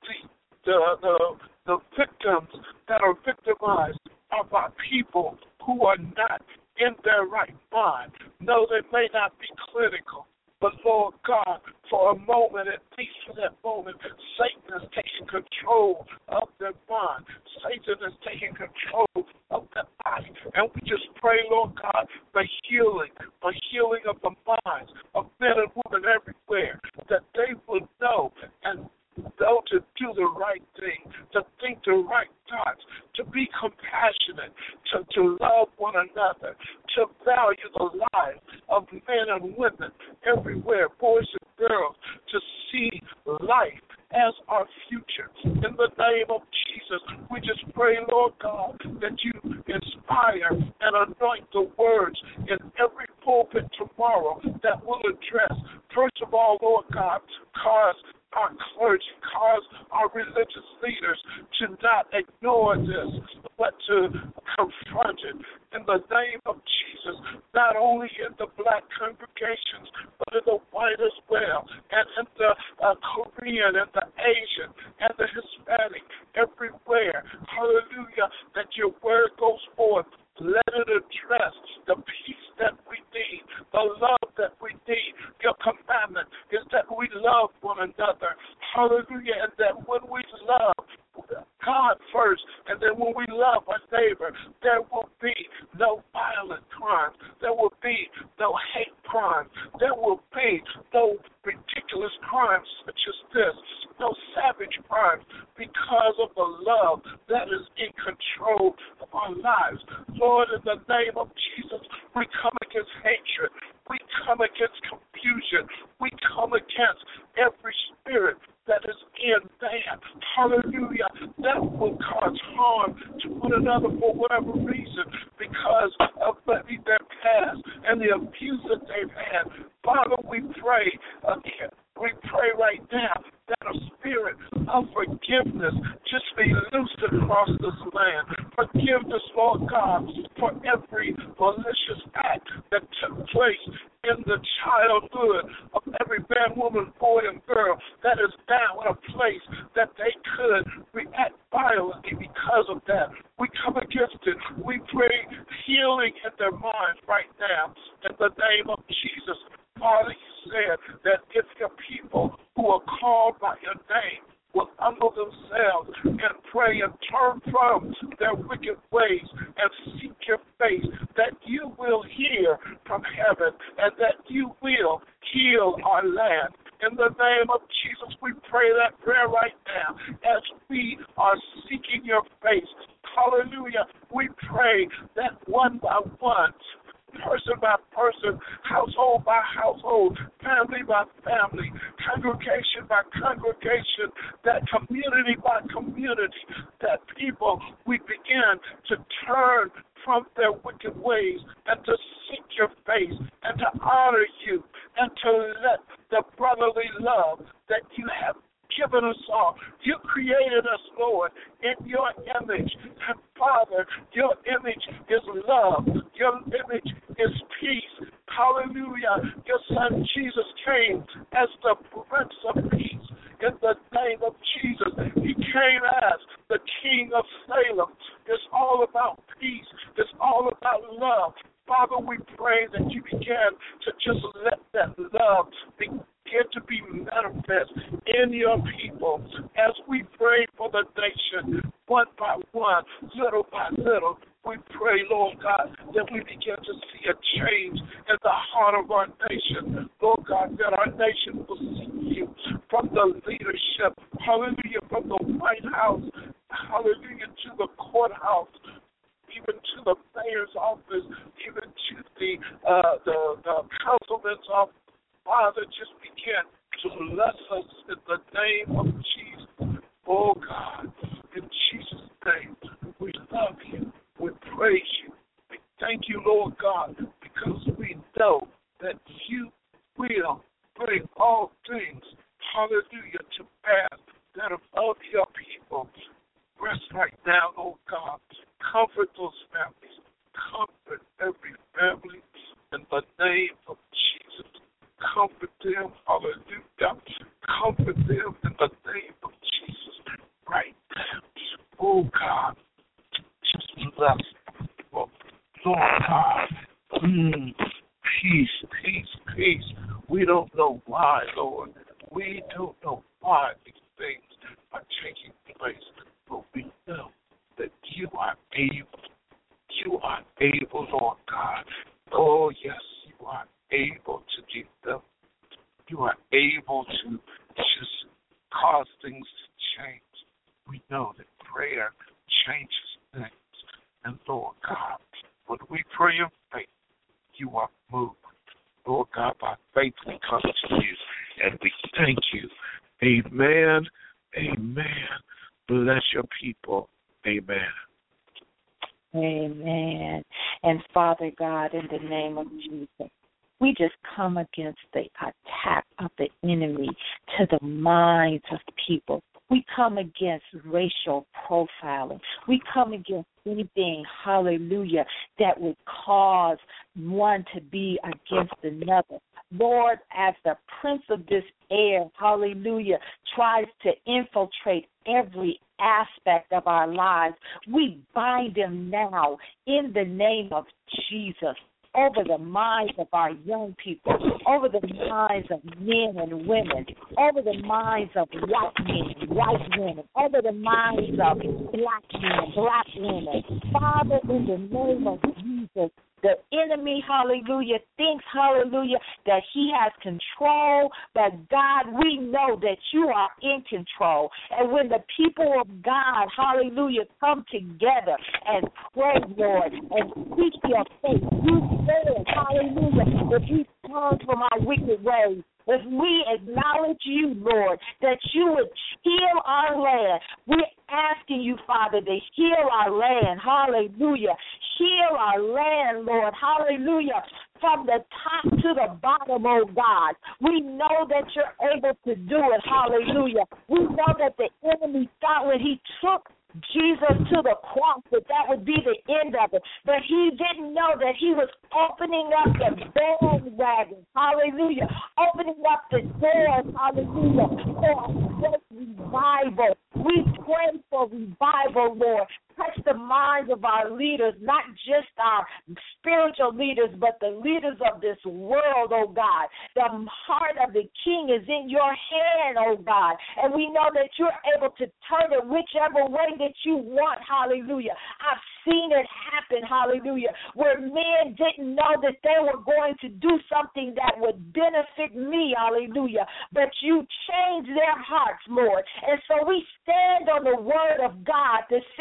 S9: the victims that are victimized are by people who are not in their right mind. No, they may not be clinical, but Lord God, for a moment, at least for that moment, Satan is taking control of their mind. Satan is taking control of their body. And we just pray, Lord God, for healing of the minds of men and women everywhere, that they will know and know to do the right thing, to think the right thoughts, to be compassionate, to love one another, to value the lives of men and women everywhere, boys and girls, to see life as our future. In the name of Jesus, we just pray, Lord God, that you inspire and anoint the words in every pulpit tomorrow that will address, first of all, Lord God, cause our clergy, cause our religious leaders to not ignore this, but to confront it in the name of Jesus, not only in the black congregations, but in the white as well, and in the Korean and the Asian and the Hispanic, everywhere. Hallelujah, that your word goes forth. Let it address the peace that we need, the love that we need. Your commandment is that we love one another. Hallelujah. And that when we love God first, and then when we love our neighbor, there will be no violent crimes. There will be no hate crimes. There will be no ridiculous crimes such as this, no savage crimes, because of the love that is in control of our lives. Lord, in the name of Jesus, we come against hatred. We come against confusion. We come against every spirit that is in man. Hallelujah. That will cause harm to one another for whatever reason, because of maybe their past and the abuse that they've had. Father, we pray right now that a spirit of forgiveness just be loosed across this land. Forgiveness, Lord God, for every malicious act that took place in the childhood of every man, woman, boy, and girl that is now in a place that they could react violently because of that. We come against it. We pray healing in their minds right now in the name of Jesus. Father, you said that if your people who are called by your name will humble themselves and pray and turn from their wicked ways and seek your face, that you will hear from heaven and that you will heal our land. In the name of Jesus, we pray that prayer right now as we are seeking your face. Hallelujah. We pray that one by one, person by person, household by household, family by family, congregation by congregation, that community by community, that people, we begin to turn from their wicked ways and to seek your face and to honor you and to let the brotherly love that you have given us all. You created us, Lord, in your image. And Father, your image is love. Your image is peace. Hallelujah. Your Son Jesus came as the Prince of Peace. In the name of Jesus, he came as the King of Salem. It's all about peace. It's all about love. Father, we pray that you begin to just let that love begin to be manifest in your people as we pray for the nation, one by one, little by little. We pray, Lord God, that we begin to see a change in the heart of our nation. Lord God, that our nation will see you from the leadership, hallelujah, from the White House, hallelujah, to the courthouse, even to the mayor's office, even to the councilman's office. Father, just begin to bless us in the name of Jesus. Oh, God, in Jesus' name, we love you. We praise you. We thank you, Lord God, because we know that you will bring all things, hallelujah, to pass that of your people. Rest right now, Lord God. Comfort those families. Comfort every family in the name of Jesus. Comfort them, hallelujah. Comfort them in the name of Jesus right now. Oh, God, just bless, Lord God. Peace, peace, peace. We don't know why, Lord. We don't know why these things are taking place, but we know that you are able. You are able, Lord God. Oh, yes, you are able to give them. You are able to just cause things to change. We know that prayer changes things. And Lord God, when we pray in faith, you are moved. Lord God, by faith we come to you and we thank you. Amen. Amen. Bless your people. Amen.
S2: Amen. And Father God, in the name of Jesus, we just come against the attack of the enemy to the minds of people. We come against racial profiling. We come against anything, hallelujah, that would cause one to be against another. Lord, as the prince of this air, hallelujah, tries to infiltrate every aspect of our lives, we bind him now in the name of Jesus. Over the minds of our young people, over the minds of men and women, over the minds of white men, white women, over the minds of black men, black women. Father, in the name of Jesus, the enemy, hallelujah, thinks, hallelujah, that he has control, but God, we know that you are in control. And when the people of God, hallelujah, come together and pray, Lord, and seek your face, you said, hallelujah, that we turn from our wicked ways. If we acknowledge you, Lord, that you would heal our land. We're asking you, Father, to heal our land. Hallelujah. Heal our land, Lord. Hallelujah. From the top to the bottom, oh God. We know that you're able to do it. Hallelujah. We know that the enemy thought when he took Jesus to the cross that would be the end of it. But he didn't know that he was opening up the bandwagon, hallelujah, opening up the doors, hallelujah, for a great revival. We pray for revival, Lord. Touch the minds of our leaders, not just our spiritual leaders, but the leaders of this world, oh God. The heart of the king is in your hand, oh God. And we know that you're able to turn it whichever way that you want, hallelujah. I've seen it happen, hallelujah, where men didn't know that they were going to do something that would benefit me, hallelujah. But you changed their hearts, Lord. And so we stand on the word of God that said, no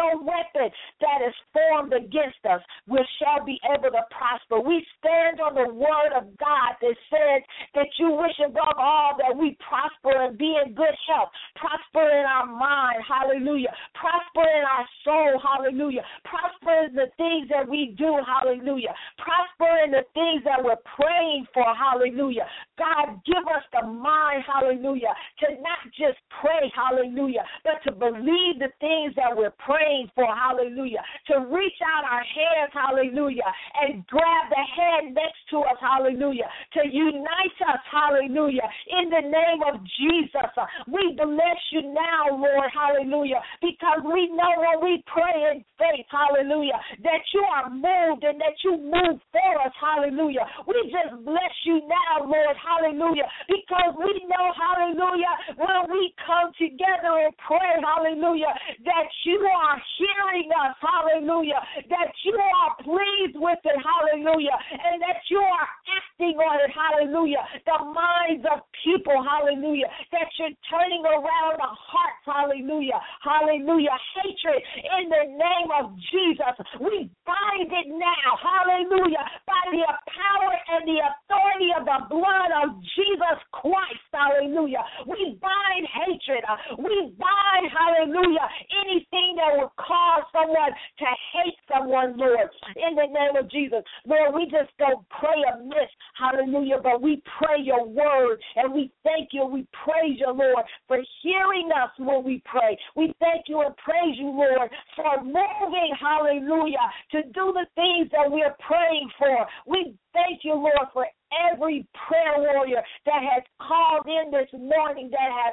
S10: no weapon that is formed against us shall be able to prosper. We stand on the word of God that says that you wish above all that we prosper and be in good health, prosper in our mind, hallelujah, prosper in our soul, hallelujah, prosper in the things that we do, hallelujah, prosper in the things that we're praying for, hallelujah. God, give us the mind, hallelujah, to not just pray, hallelujah, but to believe the things that we're praying for, hallelujah, to reach out our hands, hallelujah, and grab the hand next to us, hallelujah, to unite us, hallelujah, in the name of Jesus. We bless you now, Lord, hallelujah, because we know when we pray in faith, hallelujah, that you are moved and that you move for us, hallelujah. We just bless you now, Lord, hallelujah, because we know, hallelujah, when we come together and pray, hallelujah, that you are hearing us, hallelujah, that you are pleased with it, hallelujah, and that you are acting on it, hallelujah, the minds of people, hallelujah, that you're turning around the hearts, hallelujah, hallelujah, hatred in the name of Jesus. We bind it now, hallelujah, by the power and the authority of the blood of Jesus Christ, hallelujah. We bind hatred. We bind, hallelujah, anything that would cause someone to hate someone, Lord, in the name of Jesus. Lord, we just don't pray amiss, hallelujah, but we pray your word, and we thank you, we praise you, Lord, for hearing us when we pray. We thank you and praise you, Lord, for moving, hallelujah, to do the things that we're praying for. We thank you, Lord, for every prayer warrior that has called in this morning, that has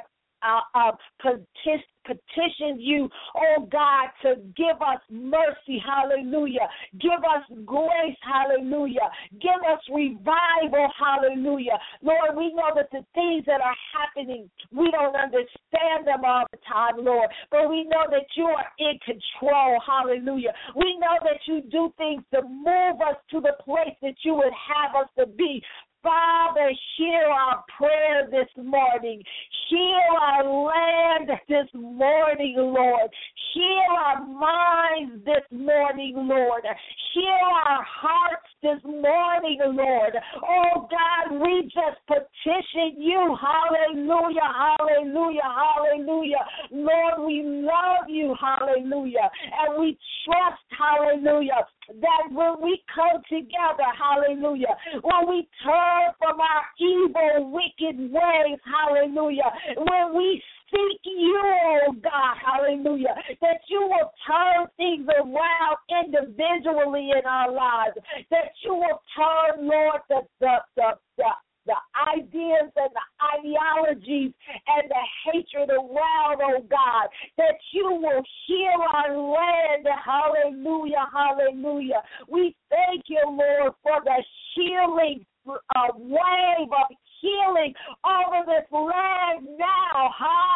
S10: petitioned you, oh God, to give us mercy, hallelujah. Give us grace, hallelujah. Give us revival, hallelujah. Lord, we know that the things that are happening, we don't understand them all the time, Lord, but we know that you are in control, hallelujah. We know that you do things to move us to the place that you would have us to be. Father, hear our prayer this morning. Heal our land this morning, Lord. Heal our minds this morning, Lord. Heal our hearts this morning, Lord. Oh, God, we just petition you. Hallelujah, hallelujah, hallelujah. Lord, we love you, hallelujah. And we trust, hallelujah, that when we come together, hallelujah, when we turn from our evil, wicked ways, hallelujah, when we seek you, oh God, hallelujah, that you will turn things around individually in our lives, that you will turn, Lord, the ideas and the ideologies and the hatred around, oh God, that you will heal our land, hallelujah, hallelujah. We thank you, Lord, for the healing wave of healing over this land now.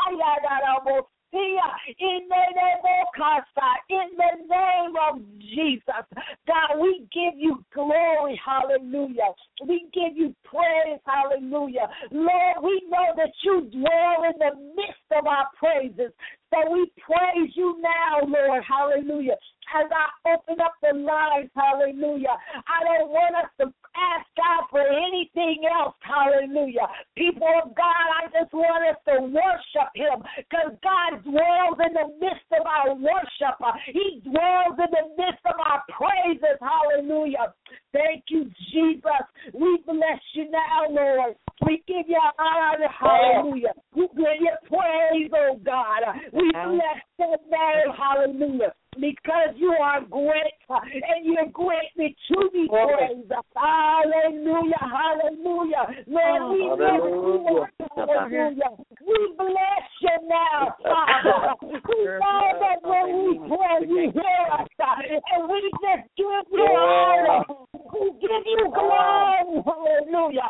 S10: In the name of Jesus, God, we give you glory, hallelujah. We give you praise, hallelujah. Lord, we know that you dwell in the midst of our praises. So we praise you now, Lord, hallelujah. As I open up the lines, hallelujah, I don't want us to ask God for anything else, hallelujah. People of God, I just want us to worship him, because God dwells in the midst of our worship. He dwells in the midst of our praises, hallelujah. Thank you, Jesus. We bless you now, Lord. We give you honor, hallelujah. We give you praise, oh God. We bless your name, hallelujah. Because you are great and you're greatly to be praised. Hallelujah, hallelujah. Lord, we bless you, hallelujah. We bless you now, Father. We know that when we pray, you hear us, and we just give you honor. We give you glory, hallelujah.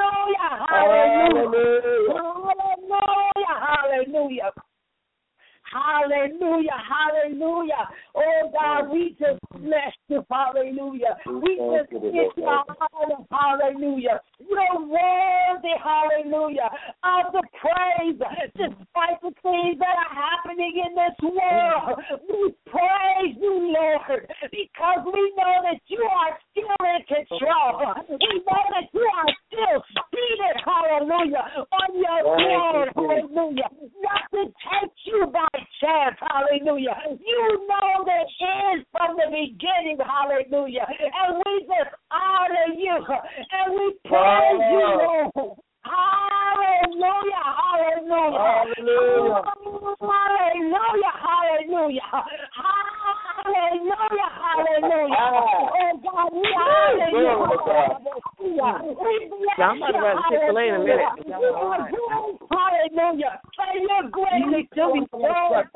S10: Hallelujah, hallelujah. Hallelujah, hallelujah. Hallelujah, hallelujah. Oh, God, we just bless you, hallelujah. We just give you honor, hallelujah. You're worthy, hallelujah, of the praise, despite the things that are happening in this world. We praise you, Lord, because we know that you are still in control. We know that you are still seated, hallelujah, on your throne, hallelujah. Nothing takes you by chance, hallelujah. You know the end from the beginning, hallelujah. And we just honor you and we praise you, Lord. Hallelujah, hallelujah. Hallelujah. Hallelujah, hallelujah. Hallelujah, hallelujah. Oh, God, we honor you.
S8: I'm about to run Chick-fil-A in a minute.
S10: Hallelujah. And you're greatly to be praised.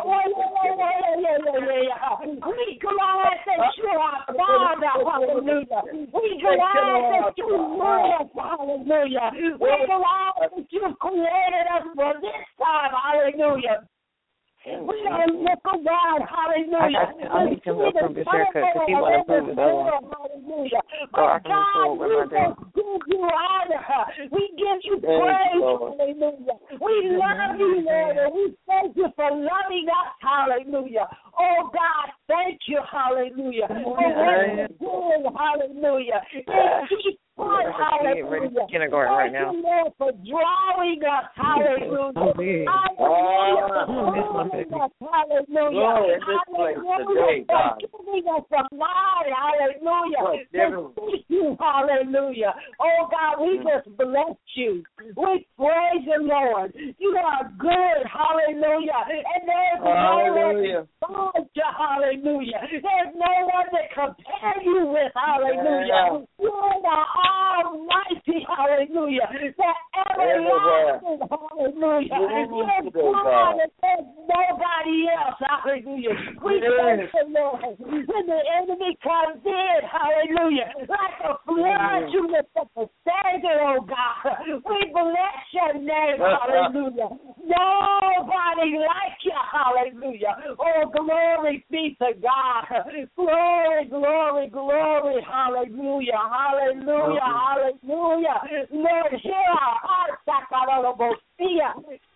S10: We glad that you are Father, hallelujah. We glad that you love, hallelujah. We're glad that you created us for this time, hallelujah. We don't look around, hallelujah.
S8: I need him to approve this haircut because he won't approve it otherwise.
S10: Hallelujah.
S8: So I can
S10: God,
S8: move forward with my day.
S10: we give you honor. We give you praise, hallelujah. We love you, Lord, and we thank you for loving us, hallelujah. Oh, God, thank you, hallelujah. For what you're doing, hallelujah. Hallelujah.
S8: Kindergarten right now.
S10: Thank you, Lord, for drawing us, hallelujah. Hallelujah. Hallelujah. For giving us a mind, hallelujah. Thank you, hallelujah. Oh, God, we just bless you. We praise you, Lord. You are good, hallelujah. And there's no one to judge you, hallelujah. There's no one to compare you with, hallelujah. You are the Almighty, hallelujah. The everlasting, hallelujah. You're God, and there's nobody else, hallelujah. We thank the Lord. When the enemy comes in, hallelujah, like a flood, you lift up a standard, oh God. We bless your name, hallelujah. Nobody like you, hallelujah. Oh, glory be to God. Glory, glory, glory, hallelujah, hallelujah, hallelujah. Lord, hear our hearts, hallelujah.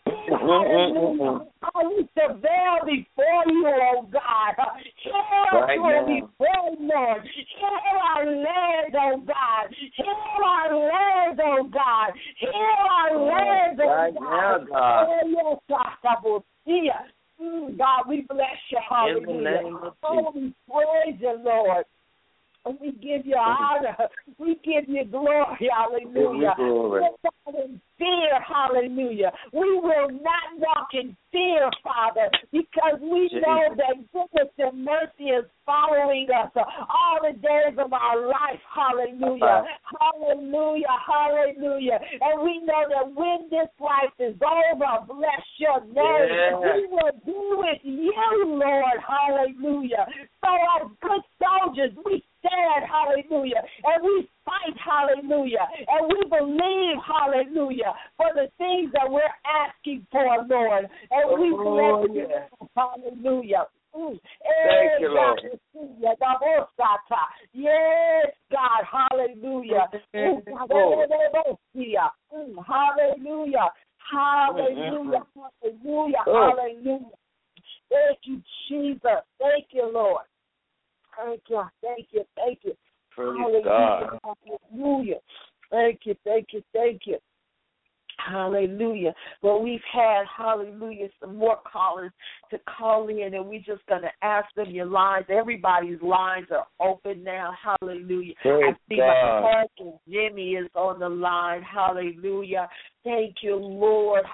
S10: We travail before you, oh God. Hear us when we pray, Lord. Hear our land, oh God. Hear our land, oh God. Hear our land, oh God. Oh, yes, God, we bless you, hallelujah. Oh, we praise you, Lord. We give you honor. We give you glory. Hallelujah. We're not in fear. Hallelujah. We will not walk in fear, Father, because we know that goodness and mercy is following us all the days of our life. Hallelujah. Hallelujah. Hallelujah. And we know that when this life is over, bless your name. We will be with you, Lord. Hallelujah. So as good soldiers, we stand, hallelujah, and we fight, hallelujah, and we believe, hallelujah, for the things that we're asking for, Lord, and we bless you, hallelujah.
S5: Thank you, Lord.
S10: Yes, God, hallelujah. Hallelujah. Hallelujah. Hallelujah. Hallelujah. Thank you, Jesus. Thank you, Lord. Thank you, thank you, thank you.
S5: Praise God.
S10: Hallelujah. Thank you, thank you, thank you. Hallelujah. Well, we've had, hallelujah, some more callers to call in, and we're just going to ask them your lines. Everybody's lines are open now. Hallelujah. I see my husband, Jimmy, is on the line. Hallelujah. Thank you, Lord.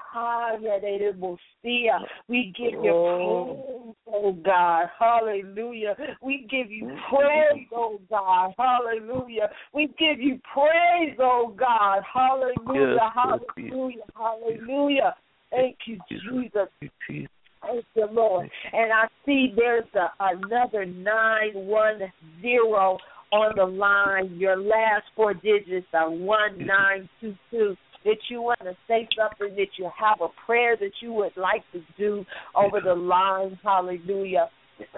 S10: We give you praise, oh God. Hallelujah. We give you praise, oh God. Hallelujah. We give you praise, oh God. Hallelujah. Hallelujah. Hallelujah. Thank you, Jesus. Thank you, Lord. And I see there's another 910 on the line. Your last four digits are 1922. that you want to say something, that you have a prayer that you would like to do over the line. Hallelujah.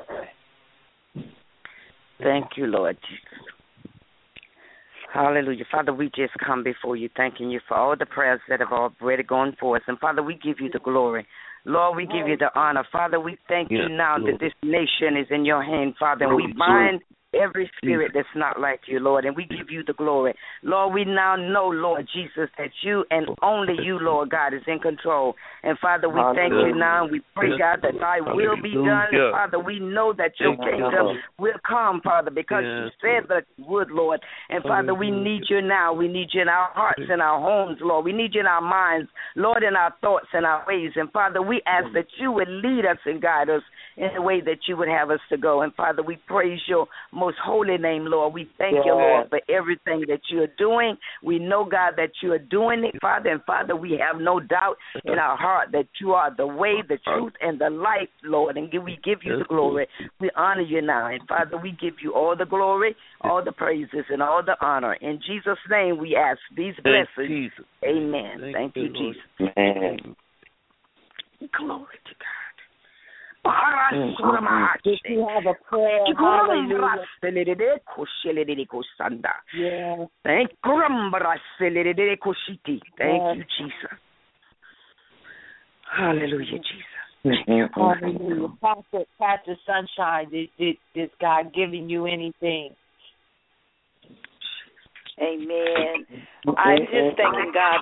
S11: Thank you, Lord Jesus. Hallelujah. Father, we just come before you, thanking you for all the prayers that have already gone forth. And, Father, we give you the glory. Lord, we give you the honor. Father, we thank you now that this nation is in your hand, Father. And we bind every spirit that's not like you, Lord, and we give you the glory. Lord, we now know, Lord Jesus, that you and only you, Lord God, is in control. And, Father, we thank you now, and we pray, God, that thy will be done. And, Father, we know that your kingdom will come, Father, because you said that it would, Lord. And, Father, we need you now. We need you in our hearts and our homes, Lord. We need you in our minds, Lord, in our thoughts and our ways. And, Father, we ask that you would lead us and guide us in the way that you would have us to go. And, Father, we praise your most holy name, Lord. We thank you, Lord, for everything that you are doing. We know, God, that you are doing it, Father. And, Father, we have no doubt in our heart that you are the way, the truth, and the life, Lord. And we give you the glory. We honor you now. And, Father, we give you all the glory, all the praises, and all the honor. In Jesus' name we ask these blessings. Amen. Thank you, Jesus.
S5: Amen.
S11: Glory to God.
S10: If you have a prayer, hallelujah.
S11: Yeah. Thank you, Jesus. Hallelujah, Jesus.
S10: Hallelujah. Pastor Sunshine, is God giving you anything?
S6: Amen. I'm just thanking God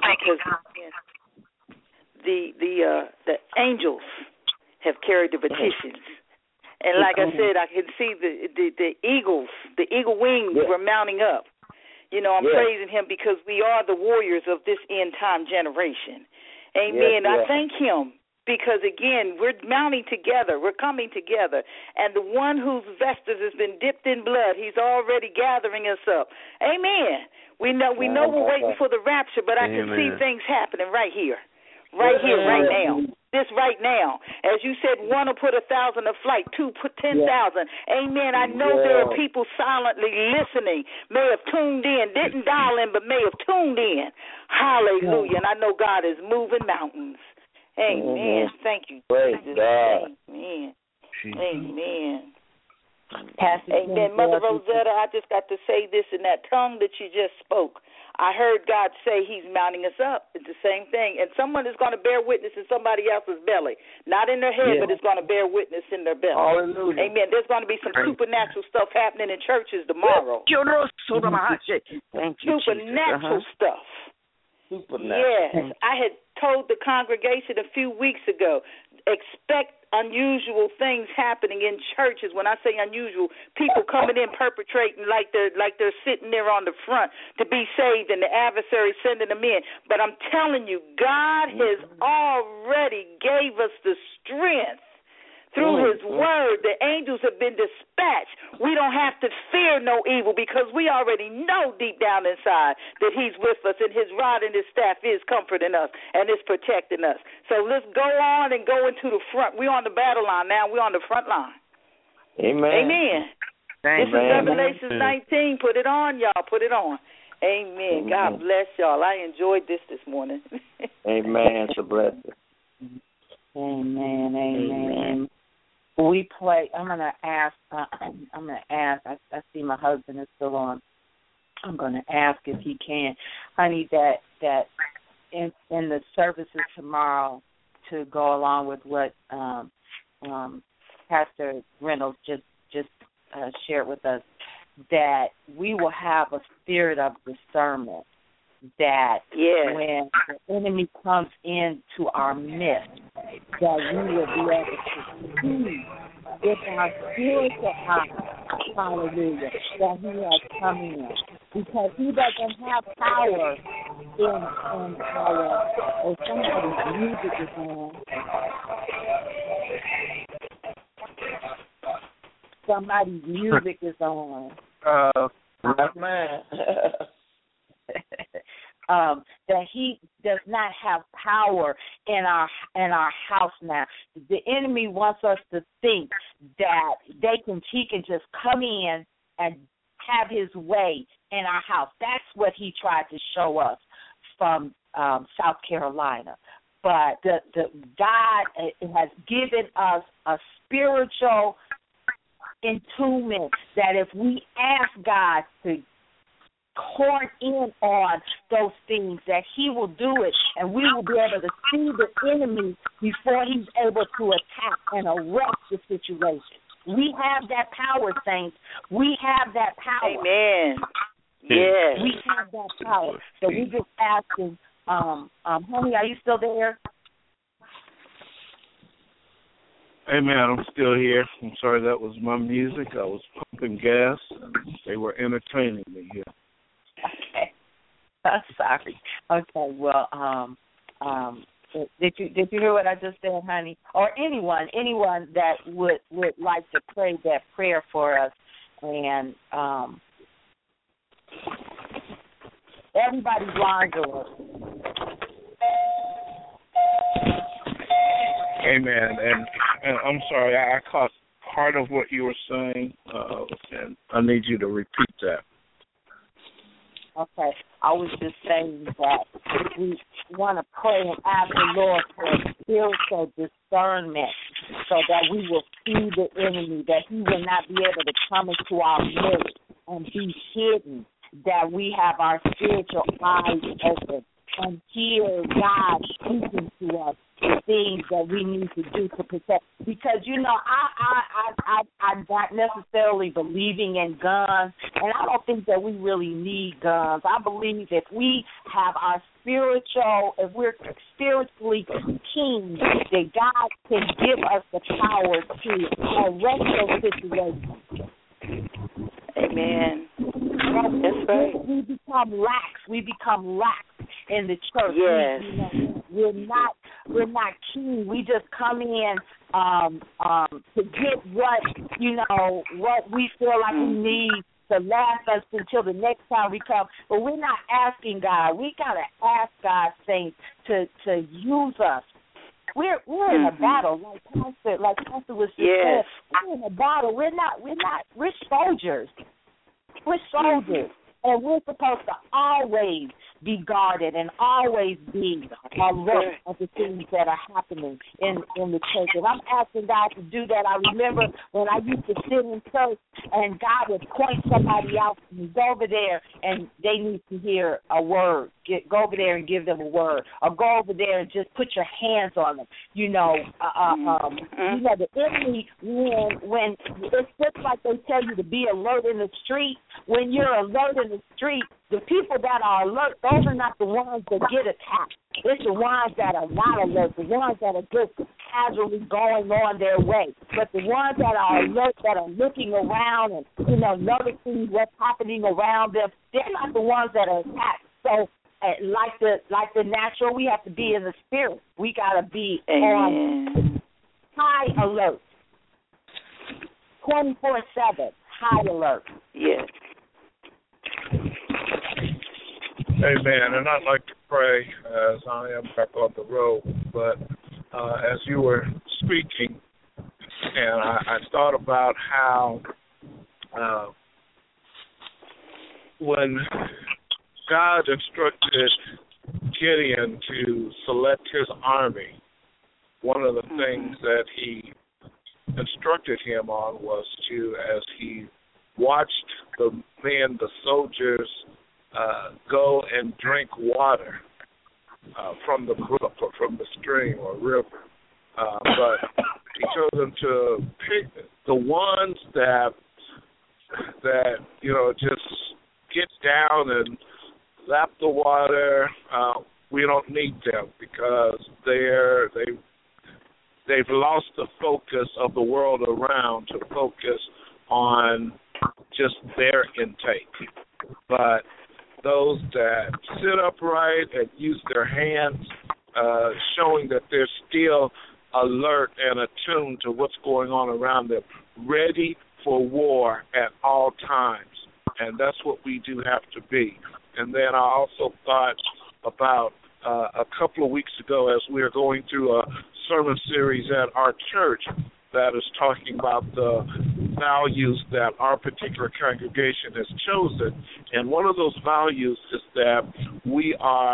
S6: because the angels have carried the petitions. And like I said, I can see the eagles, the eagle wings were mounting up. You know, I'm praising him because we are the warriors of this end-time generation. Amen. I thank him because, again, we're mounting together. We're coming together. And the one whose vesture has been dipped in blood, he's already gathering us up. Amen. We know we're waiting for the rapture, but I can see things happening right here. Right here, right now. This right now. As you said, one will put 1,000 to flight, two put 10,000. Amen. I know there are people silently listening, may have tuned in, didn't dial in, but may have tuned in. Hallelujah. And I know God is moving mountains. Amen. Thank you.
S5: Praise God.
S6: Amen. Amen.
S10: Pastor
S6: Amen. Mother Rosetta, I just got to say this in that tongue that you just spoke. I heard God say he's mounting us up. It's the same thing. And someone is going to bear witness in somebody else's belly. Not in their head, but it's going to bear witness in their belly.
S5: Hallelujah.
S6: Amen. There's going to be some supernatural stuff happening in churches tomorrow.
S11: Thank you,
S6: supernatural stuff.
S5: Supernatural.
S6: Yes. I had told the congregation a few weeks ago, expect unusual things happening in churches. When I say unusual, people coming in perpetrating like they're sitting there on the front to be saved and the adversary sending them in. But I'm telling you, God has already gave us the strength. Through his word, the angels have been dispatched. We don't have to fear no evil because we already know deep down inside that he's with us and his rod and his staff is comforting us and is protecting us. So let's go on and go into the front. We're on the battle line now. We're on the front line.
S5: Amen.
S6: Amen. This is Revelation 19. Put it on, y'all. Put it on. Amen. God bless y'all. I enjoyed this morning.
S5: Amen. It's a blessing.
S10: Amen. We play. I'm gonna ask. I see my husband is still on. I'm gonna ask if he can, honey, that in the services tomorrow to go along with what Pastor Reynolds just shared with us, that we will have a spirit of discernment. That when the enemy comes into our midst, that we will be able to see with our spiritual eyes, hallelujah, that he has come in. Because he doesn't have power in our, or somebody's music is on. Somebody's music is on.
S5: Man.
S10: That he does not have power in our house now. The enemy wants us to think that he can just come in and have his way in our house. That's what he tried to show us from South Carolina. But the God has given us a spiritual attunement that if we ask God to horn in on those things, that He will do it, and we will be able to see the enemy before he's able to attack and arrest the situation. We have that power, saints. We have that power.
S6: Amen. Yes.
S10: We have that power. So we just asking, honey, are you still there?
S3: Hey, man, I'm still here. I'm sorry, that was my music. I was pumping gas. They were entertaining me here.
S10: Okay. I'm sorry. Okay, well, did you hear what I just said, honey? Or anyone that would like to pray that prayer for us, and everybody's lines are open.
S3: Amen. And I'm sorry, I caught part of what you were saying, and I need you to repeat that.
S10: Okay. I was just saying that we want to pray and ask the Lord for spiritual discernment so that we will see the enemy, that he will not be able to come into our midst and be hidden, that we have our spiritual eyes open and hear God speaking to us things that we need to do to protect. Because, I'm not necessarily believing in guns, and I don't think that we really need guns. I believe if we have our if we're spiritually keen, that God can give us the power to arrest those situations.
S6: Amen. That's right.
S10: We become lax in the church.
S6: Yes.
S10: We're not keen. We just come in to get what we feel like we need to last us until the next time we come. But we're not asking God. We gotta ask God, saints, to use us. We're in a battle, like Pastor was just saying. We're in a battle. We're soldiers. We're soldiers. And we're supposed to always be guarded and always be alert of the things that are happening in the church. And I'm asking God to do that. I remember when I used to sit in church and God would point somebody out to me, go over there and they need to hear a word. Go over there and give them a word. Or go over there and just put your hands on them. The enemy, when it's just like they tell you to be alert in the street, when you're alert in the street, the people that are alert, those are not the ones that get attacked. It's the ones that are not alert, the ones that are just casually going on their way. But the ones that are alert, that are looking around and, noticing what's happening around them, they're not the ones that are attacked. So, like the natural, we have to be in the spirit. We got to be on high alert, 24/7, high alert.
S6: Yes.
S3: Amen. And I'd like to pray as I am back on the road. But as you were speaking, and I thought about how when God instructed Gideon to select his army, one of the things that he instructed him on was to, as he watched the soldiers, go and drink water from the brook or from the stream or river. But he chose them to pick the ones that just get down and lap the water. We don't need them because they've lost the focus of the world around to focus on just their intake. But those that sit upright and use their hands, showing that they're still alert and attuned to what's going on around them, ready for war at all times. And that's what we do have to be. And then I also thought about a couple of weeks ago as we were going through a sermon series at our church that is talking about the values that our particular congregation has chosen. And one of those values is that we are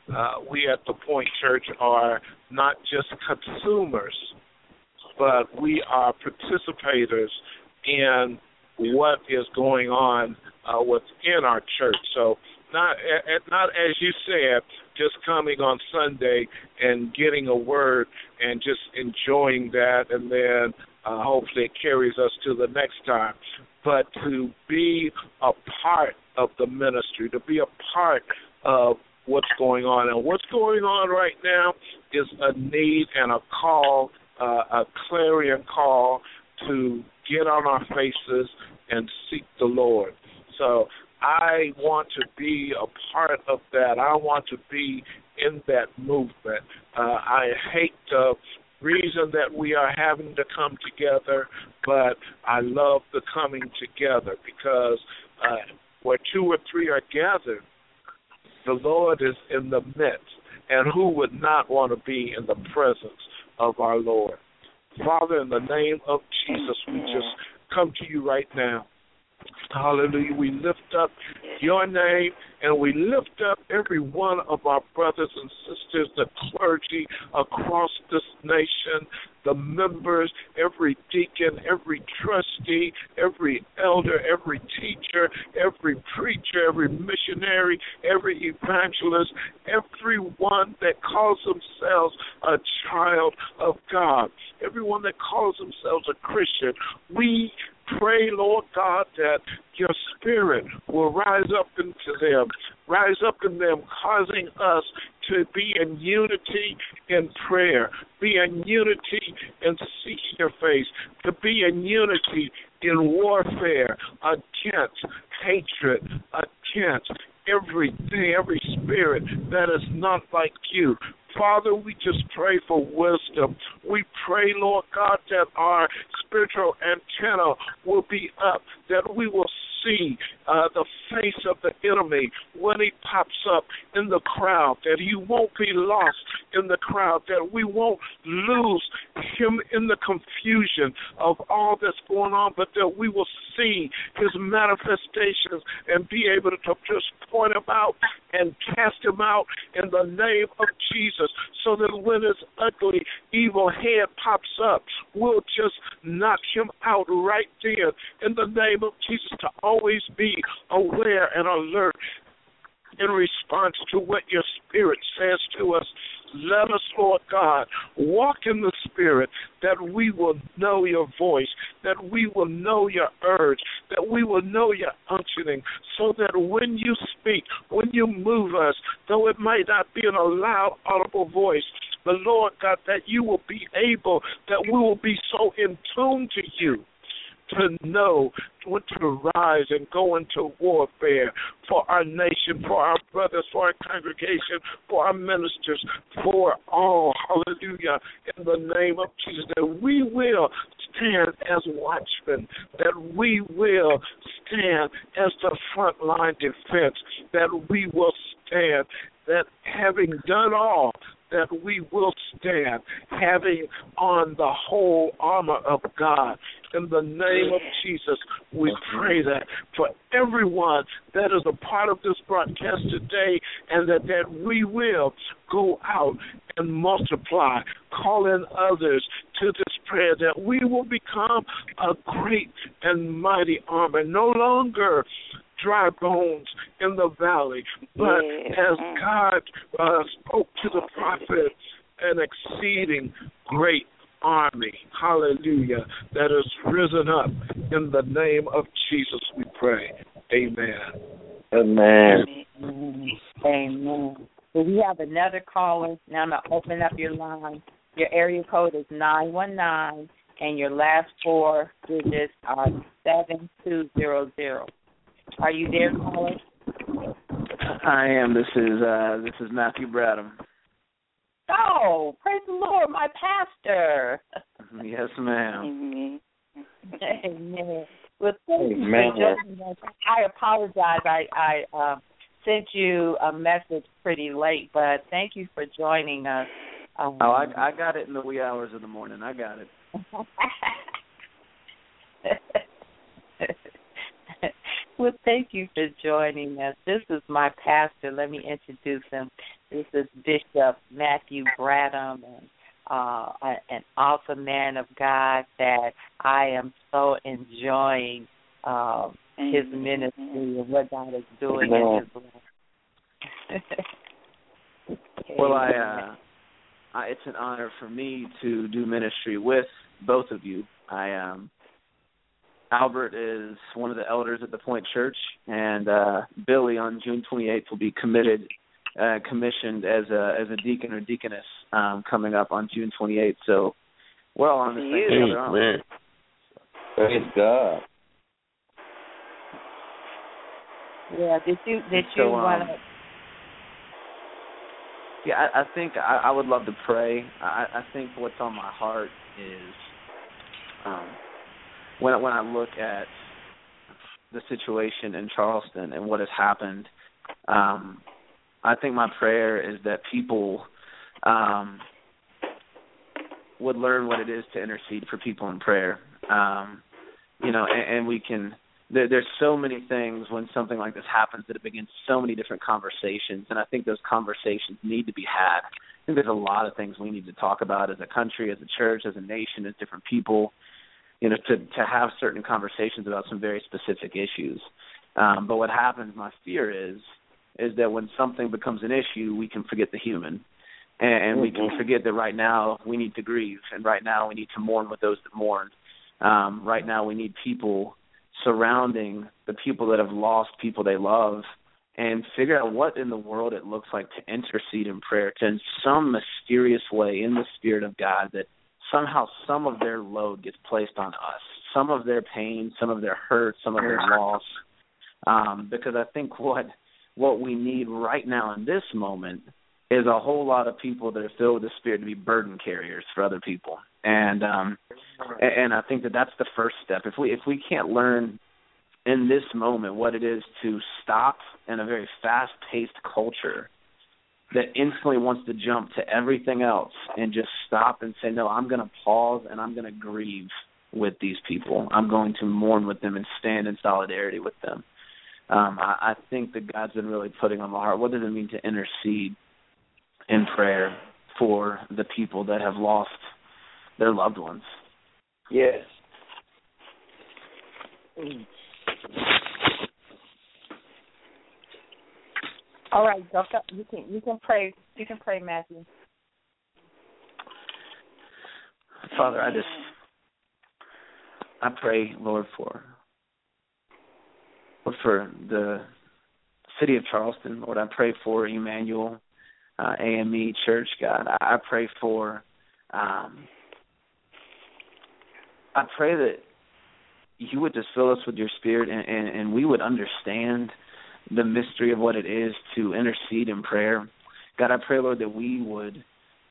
S9: we at the Point Church are not just consumers, but we are participators in what is going on within our church. So not as you said, just coming on Sunday and getting a word and just enjoying that, and then hopefully it carries us to the next time. But to be a part of the ministry, to be a part of what's going on. And what's going on right now is a need and a call, a clarion call to get on our faces and seek the Lord. So I want to be a part of that. I want to be in that movement. I hate the reason that we are having to come together, but I love the coming together because where two or three are gathered, the Lord is in the midst. And who would not want to be in the presence of our Lord? Father, in the name of Jesus, we just come to you right now. Hallelujah. We lift up your name, and we lift up every one of our brothers and sisters, the clergy across this nation, the members, every deacon, every trustee, every elder, every teacher, every preacher, every missionary, every evangelist, everyone that calls themselves a child of God, everyone that calls themselves a Christian. We pray, Lord God, that your spirit will rise up in them, causing us to be in unity in prayer, be in unity in seeking your face, to be in unity in warfare against hatred, against everything, every spirit that is not like you. Father, we just pray for wisdom. We pray, Lord God, that our spiritual antenna will be up, that we will see the face of the enemy when he pops up in the crowd, that he won't be lost in the crowd, that we won't lose him in the confusion of all that's going on, but that we will see his manifestations and be able to just point him out and cast him out in the name of Jesus, so that when his ugly, evil head pops up, we'll just knock him out right there in the name of Jesus, to always be aware and alert in response to what your Spirit says to us. Let us, Lord God, walk in the Spirit, that we will know your voice, that we will know your urge, that we will know your unctioning, so that when you speak, when you move us, though it might not be in a loud, audible voice, but Lord God, that you will be able, that we will be so in tune to you, to know when to rise and go into warfare for our nation, for our brothers, for our congregation, for our ministers, for all, hallelujah, in the name of Jesus, that we will stand as watchmen, that we will stand as the frontline defense, that we will stand, that having done all, that we will stand, having on the whole armor of God. In the name of Jesus, we pray that for everyone that is a part of this broadcast today, and that we will go out and multiply, call in others to this prayer, that we will become a great and mighty army, no longer dry bones in the valley, but as God spoke to the prophet, an exceeding great army, hallelujah, that is risen up. In the name of Jesus we pray. Amen.
S7: Amen.
S10: Amen. So we have another caller. Now I'm going to open up your line. Your area code is 919, and your last four digits are 7200. Are you there, caller?
S12: I am. This is Matthew Bradham.
S10: Oh, praise the Lord, my pastor.
S12: Yes, ma'am.
S10: Amen. Well, thank you for joining us. I apologize. I sent you a message pretty late, but thank you for joining us.
S12: I got it in the wee hours of the morning. I got it.
S10: Well, thank you for joining us. This is my pastor. Let me introduce him.
S13: This is Bishop Matthew Bradham, and an awesome man of God that I am so enjoying his ministry and what God is doing in his life.
S12: Well, it's an honor for me to do ministry with both of you. Albert is one of the elders at the Point Church, and Billy on June 28th will be commissioned as a deacon or deaconess coming up on June 28th. So we're all on the same together.
S7: Praise God.
S13: Yeah, did you want to?
S12: Yeah, I think I would love to pray. I think what's on my heart is when I look at the situation in Charleston and what has happened, I think my prayer is that people would learn what it is to intercede for people in prayer. And we can. There's so many things when something like this happens that it begins so many different conversations, and I think those conversations need to be had. I think there's a lot of things we need to talk about as a country, as a church, as a nation, as different people, to have certain conversations about some very specific issues. But what happens, my fear is that when something becomes an issue, we can forget the human. And we can forget that right now we need to grieve, and right now we need to mourn with those that mourn. Right now we need people surrounding the people that have lost people they love, and figure out what in the world it looks like to intercede in prayer, to in some mysterious way, in the Spirit of God, that somehow some of their load gets placed on us, some of their pain, some of their hurt, some of their loss. Because I think what we need right now in this moment is a whole lot of people that are filled with the Spirit to be burden carriers for other people. And I think that that's the first step. If we can't learn in this moment what it is to stop in a very fast-paced culture that instantly wants to jump to everything else and just stop and say, no, I'm going to pause and I'm going to grieve with these people. I'm going to mourn with them and stand in solidarity with them. I think that God's been really putting on my heart, what does it mean to intercede in prayer for the people that have lost their loved ones?
S5: Yes.
S13: All right, you can pray. You can pray, Matthew.
S12: Father, I pray, Lord, for the city of Charleston. Lord, I pray for Emmanuel AME Church, God. I pray for I pray that you would just fill us with your Spirit, and we would understand the mystery of what it is to intercede in prayer. God, I pray, Lord, that we would,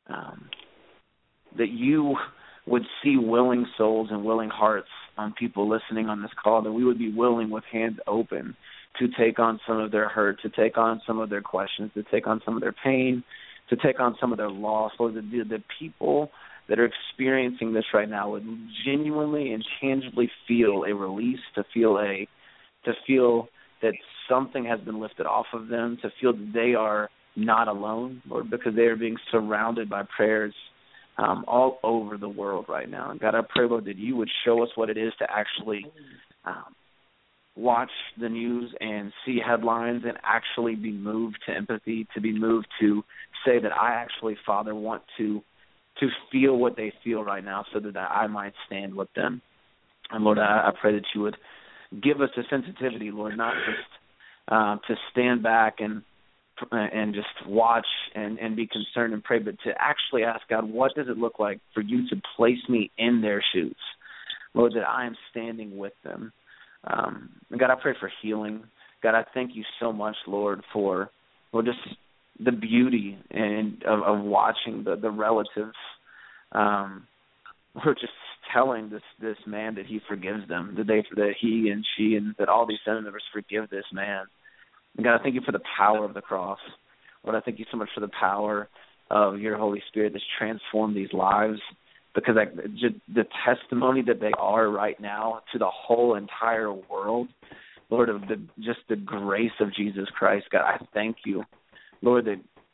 S12: that you would see willing souls and willing hearts on people listening on this call, that we would be willing with hands open to take on some of their hurt, to take on some of their questions, to take on some of their pain, to take on some of their loss. Lord, the people that are experiencing this right now would genuinely and tangibly feel a release, to feel that something has been lifted off of them, to feel that they are not alone, Lord, because they are being surrounded by prayers all over the world right now. And God, I pray, Lord, that you would show us what it is to actually watch the news and see headlines and actually be moved to empathy, to be moved to say that I actually, Father, want to feel what they feel right now so that I might stand with them. And Lord, I pray that you would give us a sensitivity, Lord, not just to stand back and just watch and be concerned and pray, but to actually ask God, what does it look like for you to place me in their shoes, Lord, that I am standing with them. And God, I pray for healing. God, I thank you so much, Lord, for just the beauty and of watching the relatives. We're just telling this man that he forgives them, that he and she and that all these family members forgive this man. And God, I thank you for the power of the cross. Lord, I thank you so much for the power of your Holy Spirit that's transformed these lives, because the testimony that they are right now to the whole entire world, Lord, of the grace of Jesus Christ. God, I thank you, Lord, that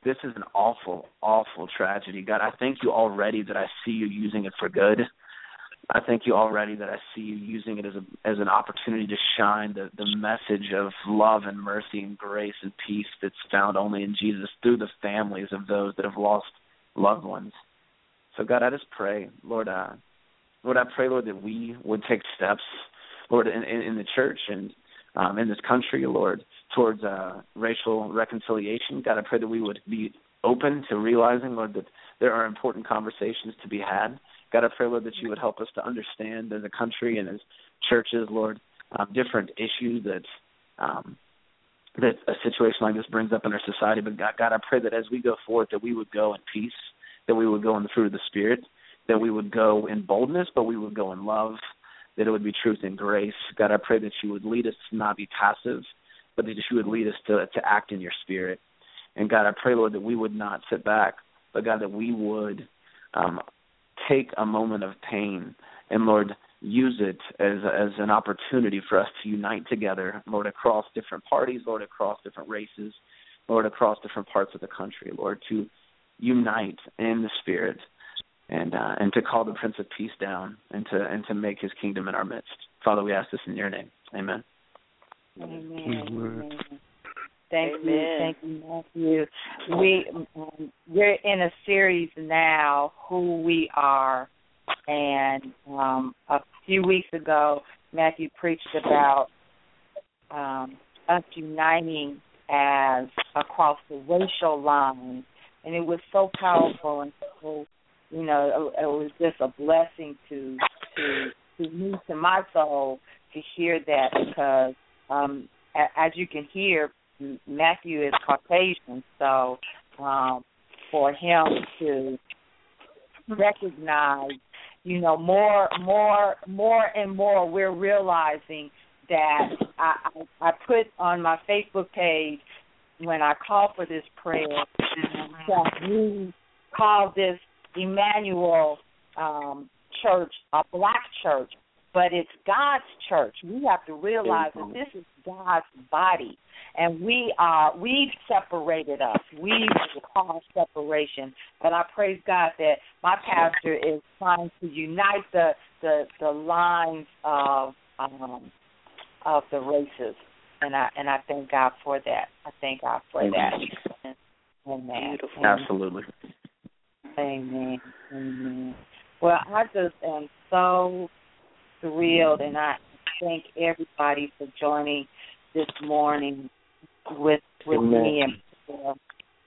S12: this is an awful, awful tragedy. God, I thank you already that I see you using it for good. I thank you already that I see you using it as an opportunity to shine the message of love and mercy and grace and peace that's found only in Jesus through the families of those that have lost loved ones. So, God, I just pray, Lord, I pray, Lord, that we would take steps, Lord, in the church and in this country, Lord, towards racial reconciliation. God, I pray that we would be open to realizing, Lord, that there are important conversations to be had. God, I pray, Lord, that you would help us to understand as a country and as churches, Lord, different issues that a situation like this brings up in our society. But God, I pray that as we go forward, that we would go in peace, that we would go in the fruit of the Spirit, that we would go in boldness, but we would go in love, that it would be truth and grace. God, I pray that you would lead us to not be passive, but that you would lead us to act in your Spirit. And God, I pray, Lord, that we would not sit back, but God, that we would take a moment of pain and, Lord, use it as an opportunity for us to unite together, Lord, across different parties, Lord, across different races, Lord, across different parts of the country, Lord, to unite in the Spirit and to call the Prince of Peace down and to make his kingdom in our midst. Father, we ask this in your name. Amen.
S13: Amen. Thank you, Matthew. We're in a series now, Who We Are, and a few weeks ago, Matthew preached about us uniting as across the racial line, and it was so powerful and so, it was just a blessing to me, to my soul, to hear that, because as you can hear, Matthew is Caucasian, so for him to recognize, more and more, we're realizing that I put on my Facebook page when I call for this prayer that we call this Emmanuel Church a black church, but it's God's church. We have to realize that this is God's body. And we've separated us. We've caused separation. But I praise God that my pastor is trying to unite the lines of the races. And I thank God for that. I thank God for that. Amen.
S12: Absolutely.
S13: Amen. Amen. Well, I just am so thrilled, and I thank everybody for joining this morning with me and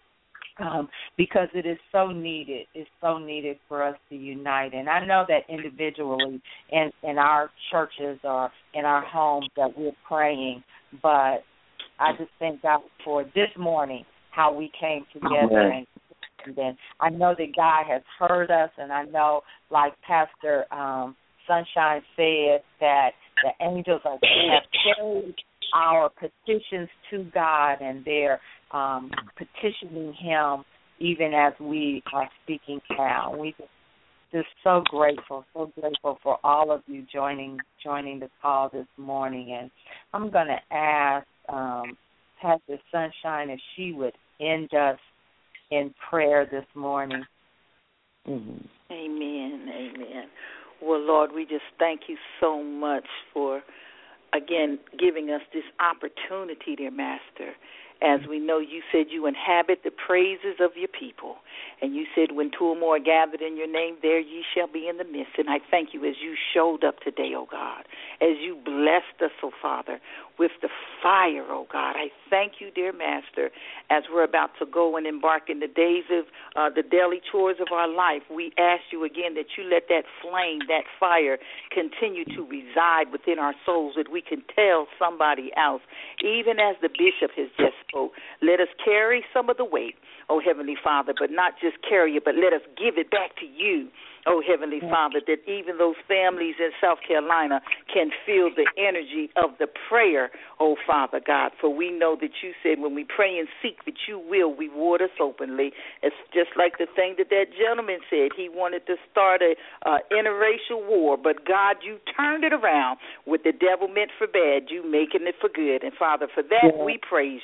S13: because it is so needed. It's so needed for us to unite. And I know that individually in our churches or in our homes that we're praying, but I just thank God for this morning, how we came together. And then I know that God has heard us, and I know, like Pastor Sunshine said, that the angels have carried our petitions to God, and they're petitioning him even as we are speaking now. We just so grateful for all of you joining the call this morning. And I'm going to ask Pastor Sunshine if she would end us in prayer this morning.
S6: Mm-hmm. Amen. Well, Lord, we just thank you so much for, again, giving us this opportunity, dear Master. As we know, you said you inhabit the praises of your people. And you said when two or more are gathered in your name, there ye shall be in the midst. And I thank you as you showed up today, oh God, as you blessed us, oh Father, with the fire, oh God. I thank you, dear Master, as we're about to go and embark in the days of the daily chores of our life. We ask you again that you let that flame, that fire, continue to reside within our souls, that we can tell somebody else, even as the bishop has just spoke. Let us carry some of the weight, oh Heavenly Father, but not just carry it, but let us give it back to you, oh Heavenly Father, that even those families in South Carolina can feel the energy of the prayer, oh Father God, for we know that you said when we pray and seek that you will reward us openly. It's just like the thing that gentleman said. He wanted to start a interracial war, but God, you turned it around. What the devil meant for bad, you making it for good. And Father, for that we praise you.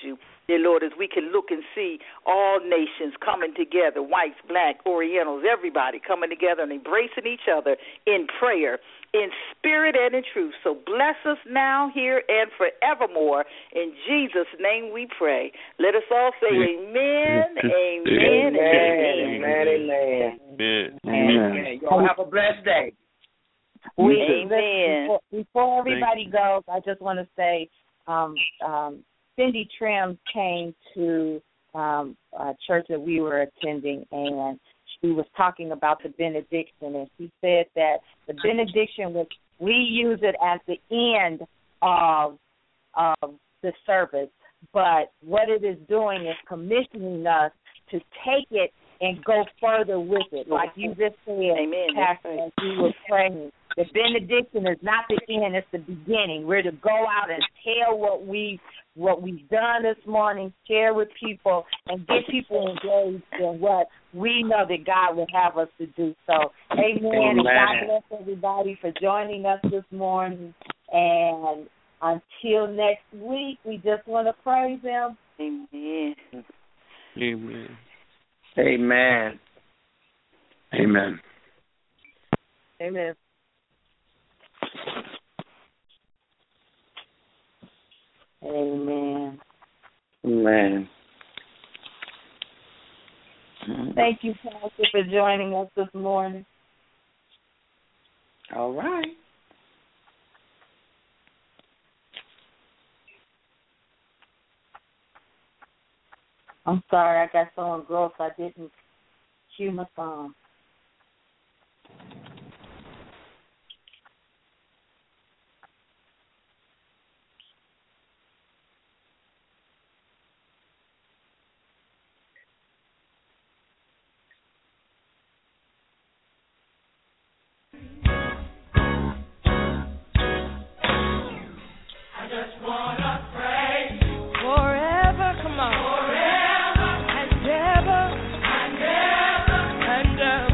S6: dear Lord, as we can look and see all nations coming together, whites, black, Orientals, everybody coming together and embracing each other in prayer, in spirit and in truth. So bless us now, here, and forevermore. In Jesus' name we pray. Let us all say amen, amen,
S5: amen, amen. Amen. Y'all have a blessed day.
S6: Amen.
S10: Before everybody goes, I just want to say Cindy Trim came to a church that we were attending, and she was talking about the benediction, and she said that the benediction we use it at the end of the service, but what it is doing is commissioning us to take it and go further with it. Like you just said,
S6: amen,
S10: Pastor, as we were praying, the benediction is not the end, it's the beginning. We're to go out and tell what we've done this morning, share with people, and get people engaged in what we know that God would have us to do. So, amen. And God bless everybody for joining us this morning. And until next week, we just want to praise Him.
S6: Amen.
S3: Amen.
S5: Amen.
S3: Amen.
S8: Amen.
S6: Amen.
S5: Amen.
S10: Thank you, Pastor, for joining us this morning.
S5: All right.
S10: I'm sorry, I got so engrossed I didn't cue my phone.
S14: Forever, come on. Forever and ever and ever and ever.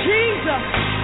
S14: Jesus.